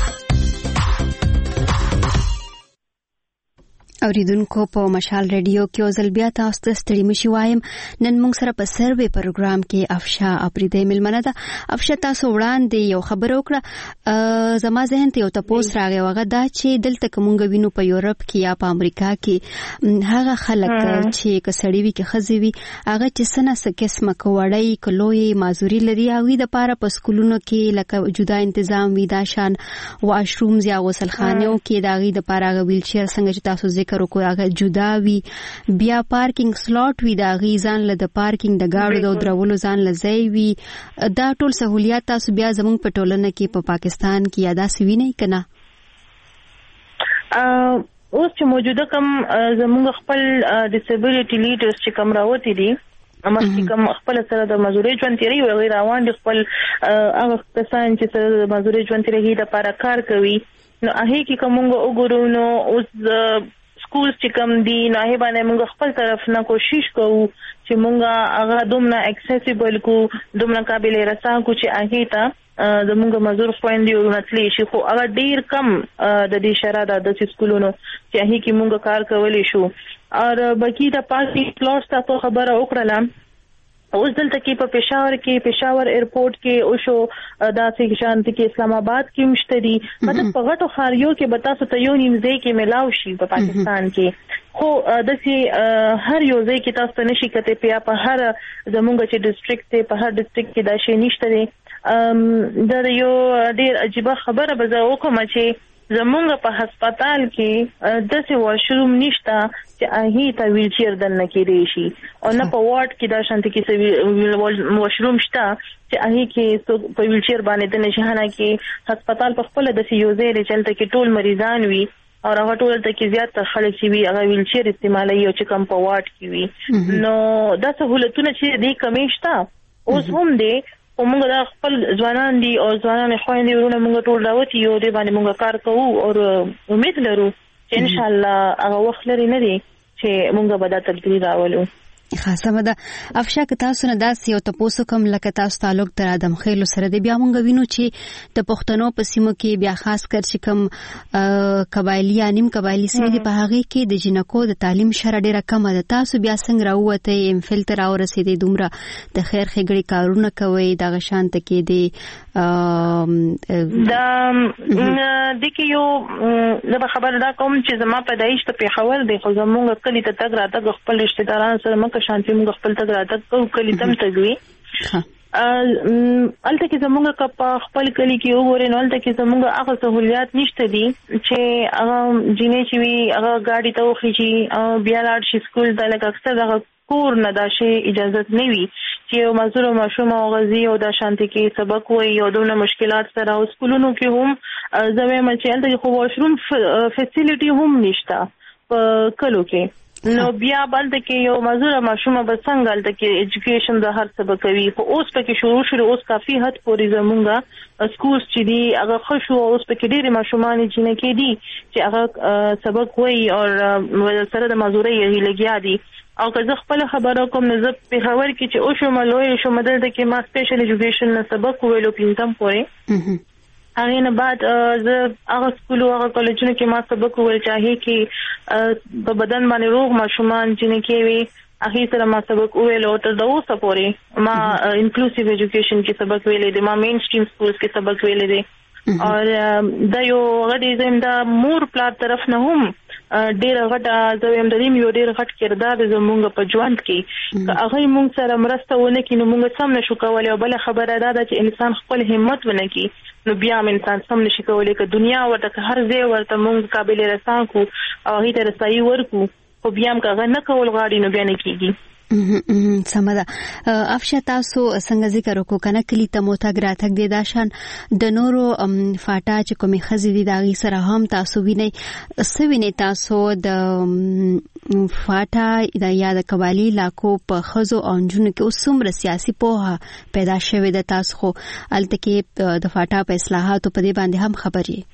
اوریدونکو په مشال ریډیو کې اوزل بیا تاسو ته ستړي مشي وایم. نن موږ سره په سروې پروګرام کې افشا اپریدې ملمنه ده. افشا تاسو وړاندې یو خبر وکړه زما ذهن ته یو تاسو راغی هغه دا چې دلته کومګ وینو په یورپ کې یا په امریکا کې هغه خلک چې کسړی وي کې خزي وي هغه چې سنه س قسمه کوړی کلوې معذوري لري هغه د پاره په سکولونو کې لکه جدا تنظیم وي دا شان واشرومز یا غسلخانو کې داغي د پاره ویل چیر څنګه چې تاسو ذکر وکړو هغه جدا وي بیا پارکینګ سلاټ وي دا غي ځان له د پارکینګ د گاډو د درولو ځان لځي وي دا ټول سہولیات تاسو بیا زموږ په ټولنه کې په پاکستان کې یادا سوي نه کنا اوس چې موجوده کوم زموږ خپل ډیسابیلیټي لیډرز چې کوم راوتی دي امه کوم خپل سره د مزوري ژوند تیری او غیر روان دي خپل هغه کسان چې سره د مزوري ژوند تیری د لپاره کار کوي نو هغه کې کومه وګورو نو اوس سکولز چې کوم دي نه هي باندې موږ خپل طرف نه کوشش کوو چې موږ هغه دومره اکسیسیبل کو دومره قابل رسا کو چې هغه ته د موږ مزور خويندې او نتلی شي خو هغه ډیر کم د دې شراده د سکولونو چې هغه کې موږ کار کولای شو او باقي د پارکینګ پلاټس ته خبره وکړه اوس دلته کې په پېښور کې پېښور ایرپورټ کې او شو داسې شانتي کې اسلام آباد کې مشتري مطلب په غټو خاریو کې به تاسو ته یو نیمځای کې ملاو شي په پاکستان کې خو داسې هر یو ځای کې تاسو نشي کته په په هر زمونږ چې ډیسټریکټ ته په هر ډیسټریکټ کې دا شی نشته دی ام دا یو ډیر عجیب خبره به زه وکم چې زمونږ په هسپتال کې داسې واشروم نشته چې هغه ته ویلچیر دنه کېږي شي او نه په وارډ کې دا شانتي کې واشروم شته چې هغه کې په ویلچیر باندې د نشانه کې هسپتال په خپل د یو ځای چلته کې ټول مریضان وي او هغه ټول ته کې زیات خلک چې وي هغه ویلچیر استعمالوي او چې کم په وارډ کې وي نو دا سہولتونه چې دې کمیشته اوس هم دې او موږ دا خپل ځوانان دي او ځوانان خويندې ورونه موږ ټول راوتی یو دې باندې موږ کار کوو او امید لرو چې ان شاء الله هغه وخت لري نه دي چې موږ به دا تبدیلی راولو. خاصه ده افشا که تاسو نه داسې یو تاسو کوم لکه تاسو تعلق تر ادم خیلو سره دی بیا مونږ وینو چې د پښتنو په سیمو کې بیا خاص کر چې کوم قبایلی یا نیم قبایلی سیمې دي په هغه کې د جنکو د تعلیم شره ډیره کم ده. تاسو بیا څنګه راوته ام فلټر او رسیدې دومره د خیر خګړي کارونه کوي د غشانت کې دی دا د کې یو د خبر دا کوم چې زما پیدایش ته په خبر دی خو زموږ کلی ته تګ راته خپل رشتہ داران سره مکه شانتي موږ خپل تګ راته کو کلی تم تګوي الته کې زموږ کپ خپل کلی کې وګورئ نو الته کې زموږ هغه سہولیات نشته دي چې هغه جنې چې وی هغه گاډي ته وخیږي او بیا لاړ شي سکول ته لکه اکثر هغه کور نه دا شي اجازه نه وي چې یو مزور ماشوم او غزي او د شانتي کې سبق وي او دونه مشکلات سره او سکولونو کې هم زموږ مچل ته خو واشروم فیسیلیټي هم نشته په کلو کې نو بیا بلته کې یو مزور ماشوم به څنګه لته کې اډوکیشن د هر سبق کوي خو اوس په کې شروع شروع اوس کافي حد پورې زمونږه سکولز چې دي هغه خوشو اوس په کې ډېر ماشومان چې نه کې دي چې هغه سبق وایي او سره د مزوري یې لګیا دي او که زه خپل خبرو کوم نه زه په خبر کې چې او شو ملوي شو مدل د کې ما سپیشل اډوکیشن نه سبق ویلو پینځم پورې هغه نه بعد زه هغه سکول او هغه کالجونو کې ما سبق ویل چاهي کې په بدن باندې روغ ماشومان چې کې وي هغه سره ما سبق ویل او تر دا اوسه پورې ما انکلوسیو اډوکیشن کې سبق ویلې دي ما مین سټریم سکولز کې سبق ویلې دي او دا یو غړي زم دا مور پلان طرف نه هم ډېر غټه زویم د دې یو ډېر غټ کردار زمونږ په ژوند کې هغه مونږ سره مرسته ونه کینو مونږ سم نشو کولای او بل خبره ده چې انسان خپل همت ونه کی نو بیا انسان سم نشي کولای چې دنیا ورته هر ځای ورته مونږ قابل رسان کو او هی ته رسایي ورکو خو بیا هم کغه نه کول غاړي نو بیا نه کیږي. سمدا افشا تاسو څنګه ذکر وکړو کنه کلی ته موتاګ راتګ دی دا شان د نورو فاټا چې کومي خزې دي داغي سره هم تاسو ویني سوینه تاسو د فاټا د یا د قبایلی علاقو په خزو او جنونو کې اوسمره سیاسي پوهه پیدا شوه د تاسو خو الته کې د فاټا په اصلاحاتو په دې باندې هم خبري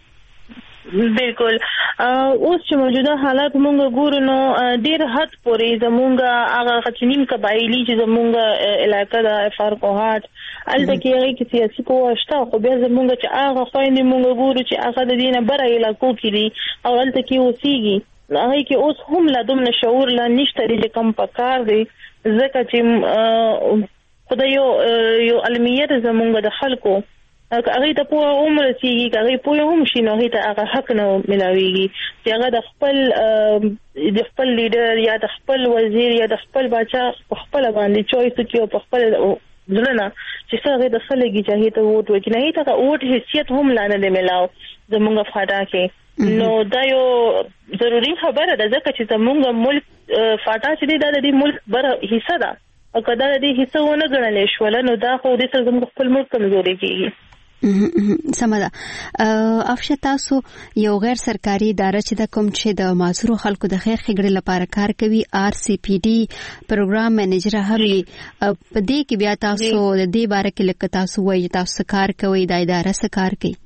بالکل اوس چې موجوده حالات مونږ ګورو نو ډیر حد پورې زمونږ هغه خچنیم قبایلی چې زمونږ علاقې د افار کوهات الته کې هغه کې سیاسي کوه شته خو بیا زمونږ چې هغه خويندې مونږ ګورو چې هغه د دینه بره علاقو کې دي او الته کې اوسېږي هغه کې اوس هم لا دومره شعور لا نشته چې کم پکار دی ځکه چې خدای یو یو علمیت زمونږ د خلکو هغه ته په عمر سیږي هغه په هم شي نو هغه ته هغه حق نه ملاويږي چې هغه د خپل د خپل لیډر یا د خپل وزیر یا د خپل بچا په خپل باندې چويس کوي په خپل ځلنه چې څنګه د خلګي چې ته ووټ وکړي نه ته ووټ حیثیت هم لانه ملاو زمونږ فاټا کې نو دا یو ضروری خبره ده ځکه چې زمونږ ملک فاټا چې د دې ملک بر حصہ ده او کله د دې حصہ ونه ګڼل شو نو دا خو د زمونږ خپل ملک کمزوري کیږي. سمدا افشا تاسو یو غیر سرکاري اداره چې د کوم چې د معذور خلکو د خیر خګړې لپاره کار کوي آر سی پی ډي پروګرام منیجر هم په دې کې بیا تاسو د دې باره کې لکه تاسو وایي تاسو کار کوي د اداره سره کار کوي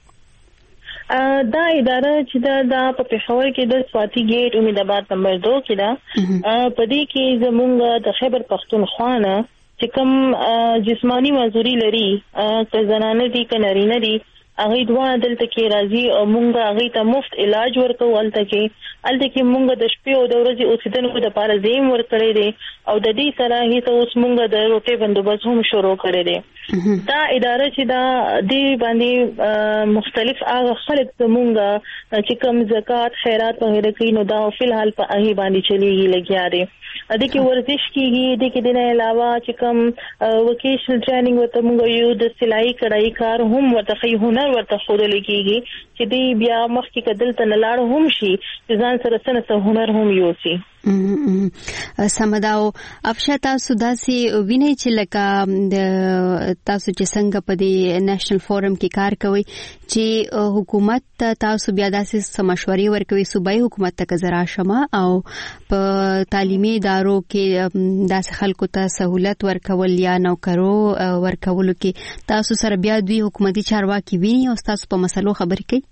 دا اداره چې دا د په پېښور کې د سواتی ګیټ امید آباد نمبر دو کې دا په دې کې زمونږ د خیبر پختونخوا نه چې کوم جسمانی معذوري لري که زنانه دي که نارینه دي هغه دوه دلته کې راځي او مونږ هغه ته مفت علاج ورکو الته کې الته کې مونږ د شپې او د ورځې اوسیدنې د لپاره زیم ورکړی دی او د دې سره هیڅ اوس مونږ د روټي بندوبست هم شروع کړی دی دا اداره چې دا دی باندې مختلف هغه خلک مونږ چې کوم زکات خیرات وغیرہ کوي نو دا فلحال په هغه باندې چلیږي لګیا دی د کې ورزش کیږي د کې د علاوه چې کوم وکیشنل ټریننګ ورته مونږ یو د سلای کړای کار هم ورته خي هنر ورته خودل کیږي چې دی بیا مخکې کدل ته لاړ هم شي ځان سره سره هنر هم یوسي سمداو افشا تاسو داسي ویني چې لکه تاسو چې څنګه په دې نېشنل فورم کې کار کوي چې حکومت تاسو بیا داسې مشورې ورکوي صوبایي حکومت ته زرا شمه او په تعلیمي ادارو کې داسې خلکو ته سہولت ورکول یا نوکرو ورکول کې تاسو سره بیا دوی حکومتي چارواکي ویني او تاسو په مسلو خبرې کوي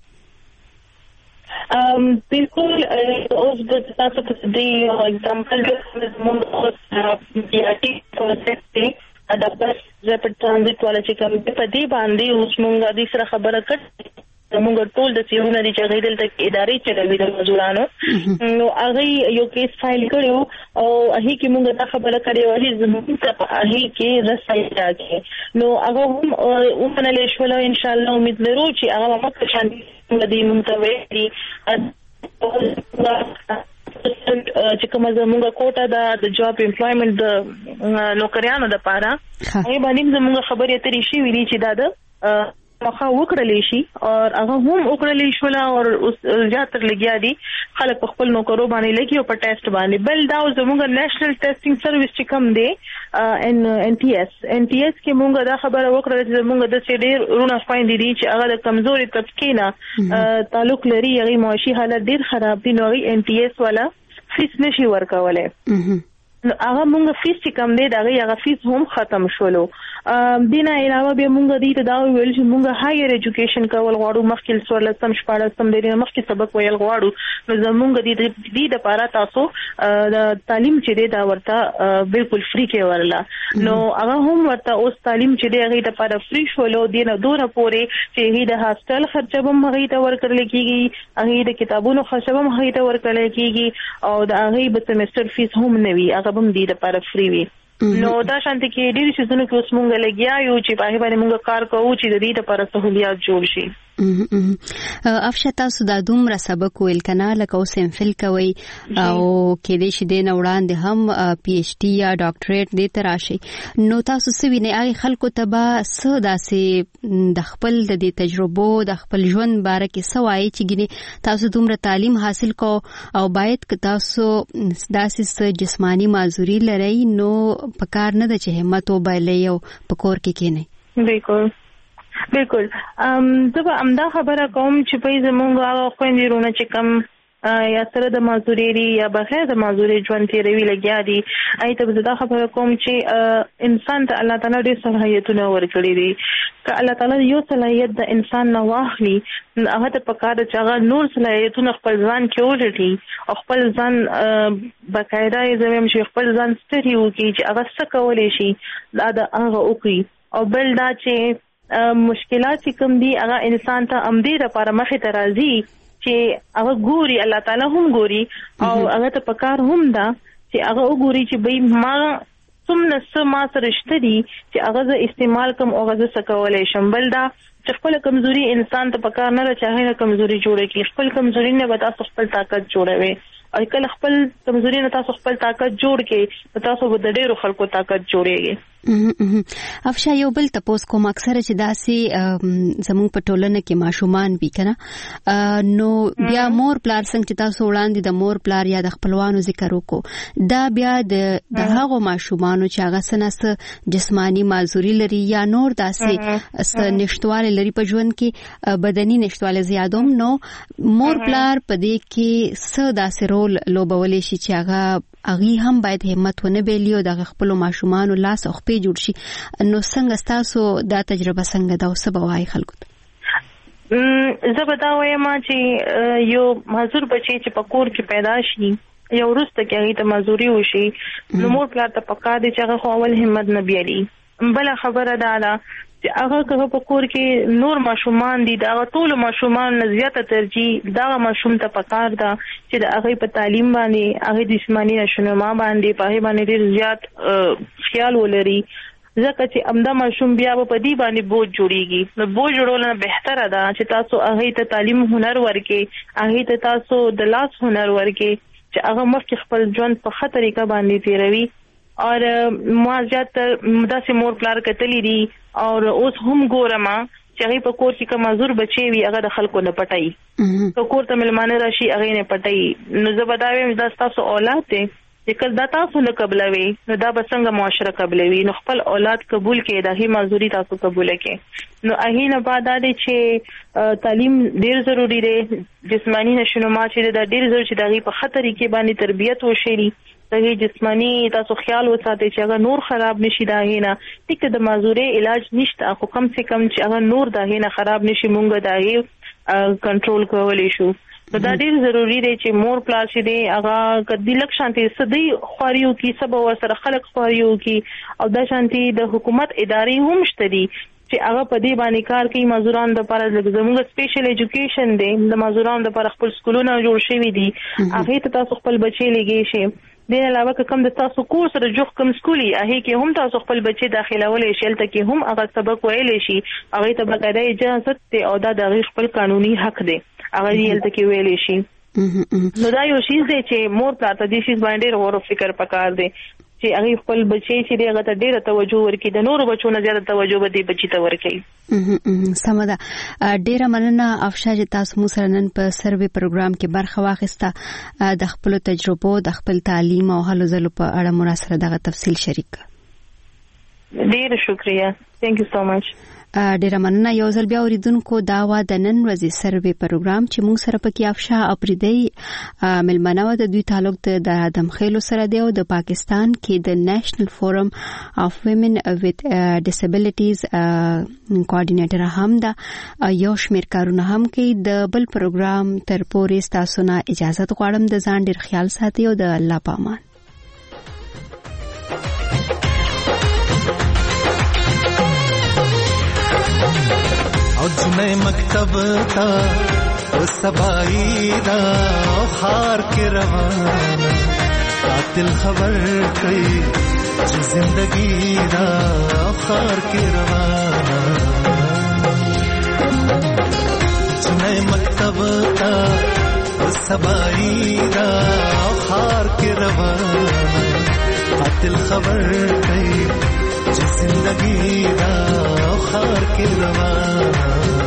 Um, بالکل اوس د تاسو په دې اگزامپل د موږ د اټي پروسس ته د بس ریپټ ترانزیت والا چې کوم په دې باندې اوس موږ د سره خبره کړې موږ ټول د سیمونو د چې غیدل تک ادارې چلوي د مزورانو نو هغه یو کیس فایل کړو او هغه کې موږ دا خبره کړې و چې زموږ ته هغه کې رسایي راځي نو هغه هم ومنل شو ان شاء الله امید لرو چې هغه مکه شان دې منتوي چې کومه زموږ کوټه د جاب امپلویمنت د نوکریانو د پاره هغه باندې زموږ خبرې اترې شي ویلي چې دا د مخه وکړلې شي او هغه هم وکړلې شو لا او زیاتره لګیا دي خلک په خپل نوکرو باندې لګي او په ټیسټ باندې بل دا زموږ نېشنل ټیسټینګ سرویس چې کوم دی ان ان ټي اس ان ټي اس کې موږ دا خبره وکړه چې موږ د سیډیر رونه فایند دي چې هغه د کمزوري طبقه نه تعلق لري هغه معاشي حالت ډیر خراب دي نو ان ټي اس والا فیس نشي ورکولای نو هغه موږ فیس چې کم دی دا هغه فیس هم ختم شولو دینه علاوه به موږ دې ته دا ویل چې موږ هایر ایجوکیشن کول غواړو مخکې سوال سم شپاړه سم دې مخکې سبق ویل غواړو نو زموږ دې دې د لپاره تاسو د تعلیم چې دې دا ورته بالکل فری کې ورلا نو هغه هم ورته اوس تعلیم چې دې هغه د لپاره فری شولو دینه دوره پورې چې هی د هاستل خرچه هم هغه ته ورکړل کیږي هغه د کتابونو خرچه هم هغه ته ورکړل کیږي او د هغه به سمستر فیس هم نوي هغه هم دې د لپاره فری وي نو دا شانتي کې ډېر څه زونه کې اوس مونږ لګیا یو چې په باندې مونږ کار کوو چې د دې لپاره سہولیات جوړ شي افشا تاسو د دومره سبق ویل کنه لکه اوس امفل کوي او کې دې شې د وړاندې هم پی ایچ ډي یا ډاکټریټ دې تر راشي نو تاسو سوي نه هغه خلکو ته به څه داسې د خپل د دې تجربو د خپل ژوند باره کې سوای چې ګني تاسو دومره تعلیم حاصل کو او باید که تاسو داسې جسمانی معذوري لرئ نو پکار نه د چې همت وبایلې او پکور کې کینې بالکل بالکل ام زه امدا خبره کوم چې په زمونږه خويندرونه چې کم یا سره د معذوري یا بغیر د معذوري ژوند تیروي لګیا دي ایته به دا خبره کوم چې انسان ته الله تعالی ډېر صلاحیتونه ورکړي دي که الله تعالی یو صلاحیت د انسان نه واخلي هغه ته پکاره چې هغه نور صلاحیتونه خپل ځان کې ولري او خپل ځان بقاعده یې زموږ چې خپل ځان ستړي وکړي چې هغه څه کولای شي دا د هغه وکړي او بل دا چې مشکلات چې کوم دي هغه انسان ته امدی لپاره مخې ته راځي چې هغه ګوري الله تعالی هم ګوري او هغه ته پکار هم دا چې هغه وګوري چې به ما څومره څه ما سره شته دي چې هغه استعمال کوم او هغه څه کولای شم بل دا چې خپل کمزوري انسان ته پکار نه راځي هغه کمزوري جوړه کی خپل کمزوري نه به تاسو خپل طاقت جوړوي او کله خپل کمزوري نه تاسو خپل طاقت جوړ کې تاسو به د ډېرو خلکو طاقت جوړيږي افشا یو بل تاسو کوم اکثر چې داسې زموږ په ټولنه کې ماشومان وی کنه نو بیا مور پلار څنګه چې تاسو وړاندې د مور پلار یا د خپلوانو ذکر وکړو دا بیا د هغه ماشومانو چې هغه سنس جسمانی معذوري لري یا نور داسې اس نشټواله لري په ژوند کې بدني نشټواله زیاتوم نو مور پلار په دې کې څه داسې رول لوبولې شي چې هغه اغي هم باید همت ونه بیلیو د خپل ماشومان لاس او خپې جوړ شي نو څنګه تاسو دا تجربه څنګه دا وسبوای خلکو ته زه به دا وایم چې یو معذور بچی چې په کور کې پیدا شي یو ورسته کې هغه ته معذوري وشي نو مور پلار ته پکا دي چې هغه اول همت نه بیالي بل خبره ده چې هغه که په کور کې نور ماشومان دي دا ټول ماشومان زیاته ترجیح دا ماشوم ته پکار دا چې د هغه په تعلیم باندې هغه د جسماني نشونما باندې په هغه باندې ډیر زیات خیال ولري ځکه چې امدا ماشوم بیا په دې باندې بوج جوړیږي نو بوج جوړول نه بهتره ده چې تاسو هغه ته تعلیم هنر ورکې هغه ته تاسو د لاس هنر ورکې چې هغه مخکې خپل ژوند په ښه طریقه باندې تیروي او ما زیات داسې مور پلار کتلی دي او اوس هم ګورم چې هغه په کور کې کوم مزور بچي وي هغه د خلکو نه پټي په کور ته ملمانه راشي هغه نه پټي نو زه بداویم دا تاسو اولاد ته چې کله دا تاسو نه قبلوي نو دا به څنګه معاشره قبلوي نو خپل اولاد قبول کړي د هي مزوري تاسو قبول کړي نو اهي نه بعد دا چې تعلیم ډیر ضروری دی جسمانی نشونما چې دا ډیر ضروري چې دغه په خطر کې باندې تربيت وشي دغه جسمانی تاسو خیال وساتئ چې هغه نور خراب نشي دا هینا ټیک د مزوري علاج نشته خو کم سے کم چې هغه نور دا هینا خراب نشي مونږ دا هي کنټرول کولای شو دا ډیر ضروری دی چې مور پلار چې دی هغه کدي لک شانتي سدي خوريو کی سبا وسره خلق خوريو کی او د شانتي د حکومت ادارې هم شته دي چې هغه په دې باندې کار کوي مزوران د لپاره زموږ سپیشل ایجوکیشن دی د مزوران د لپاره خپل سکولونه جوړ شوي دي هغه ته تاسو خپل بچي لګي شي د علاوه کوم د تاسو کورس سره جوخ کوم سکولي هغه کې هم تاسو خپل بچي داخلولې شي تل کې هم هغه سبق ویلې شي هغه ته بغیر اجازه ته او دا د خپل قانوني حق دی هغه یې تل کې ویلې شي نو دا یو شی دی چې مور پلار ته د شي باندې غور او فکر پکار دی چې هغه خپل بچي چې هغه ته ډیره توجه ورکړي د نورو بچو نه زیاته توجه به دې بچي ته ورکړي سمدا ډیره مننه افشا چې تاسو مو سره نن په سروي پروګرام کې برخه واخیسته د خپل تجربو د خپل تعلیم او هلو ځلو په اړه مو سره دغه تفصیل شریک ډیره شکریا ثانک یو سو مچ ډیره مننه یو ځل بیا اوریدونکو دا وا د نن ورځې سروي پروګرام چې موږ سره پکې افشا اپریدي ملمنه و د دوی تعلق د آدم خیلو سره دی او د پاکستان کې د نېشنل فورم اف ویمن وذ ډیسابیلیټیز کوارډینیټر هم دا یو شمیر کارونه هم کوي د بل پروګرام تر پورې تاسو نه اجازه غواړم د ځان ډیر خیال ساتي او د الله پامان او جنې مکتب تا او سبای دا خار کې روان قاتل خبر کوي چې زندگی دا خار کې روان جنې مکتب تا او سبای دا خار کې روان قاتل خبر کوي چې زندگی دا خار کې روان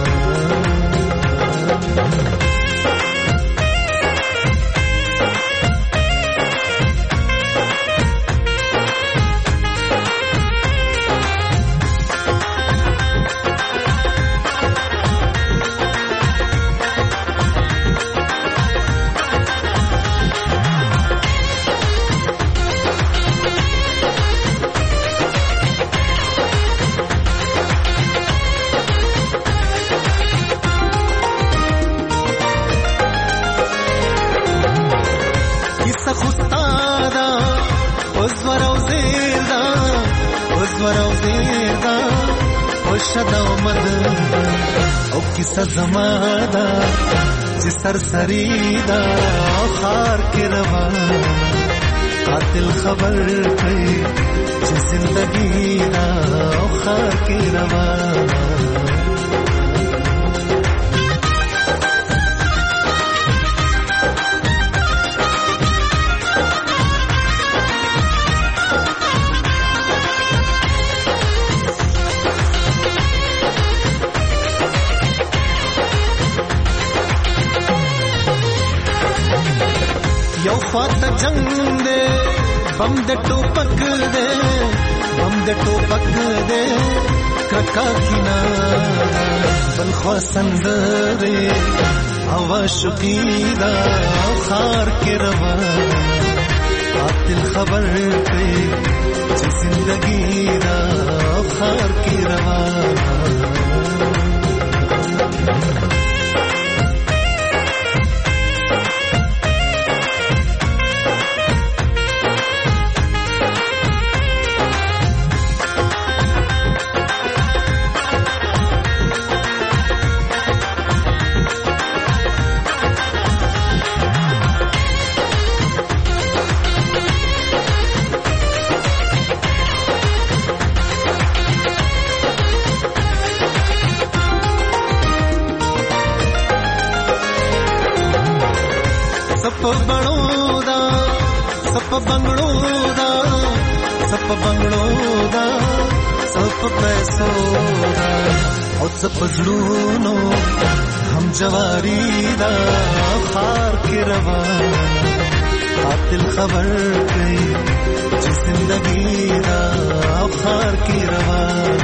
زمادا چې سرسری دا خار کې روان قاتل خبر کوي چې زندگی دا خار کې روان خواته جنگ دے بم د ټوپک دے بم د ټوپک دے کرکا کینا بل خوا سندره او شقیدا خار کې روان قاتل خبر کوي چې زندگی دا خار کې روان سپ بنگلو دا سپ پیسو دا او سپ زړونو هم جواری دا خار کې روان قاتل خبر کئی چې زندگی دا خار کې روان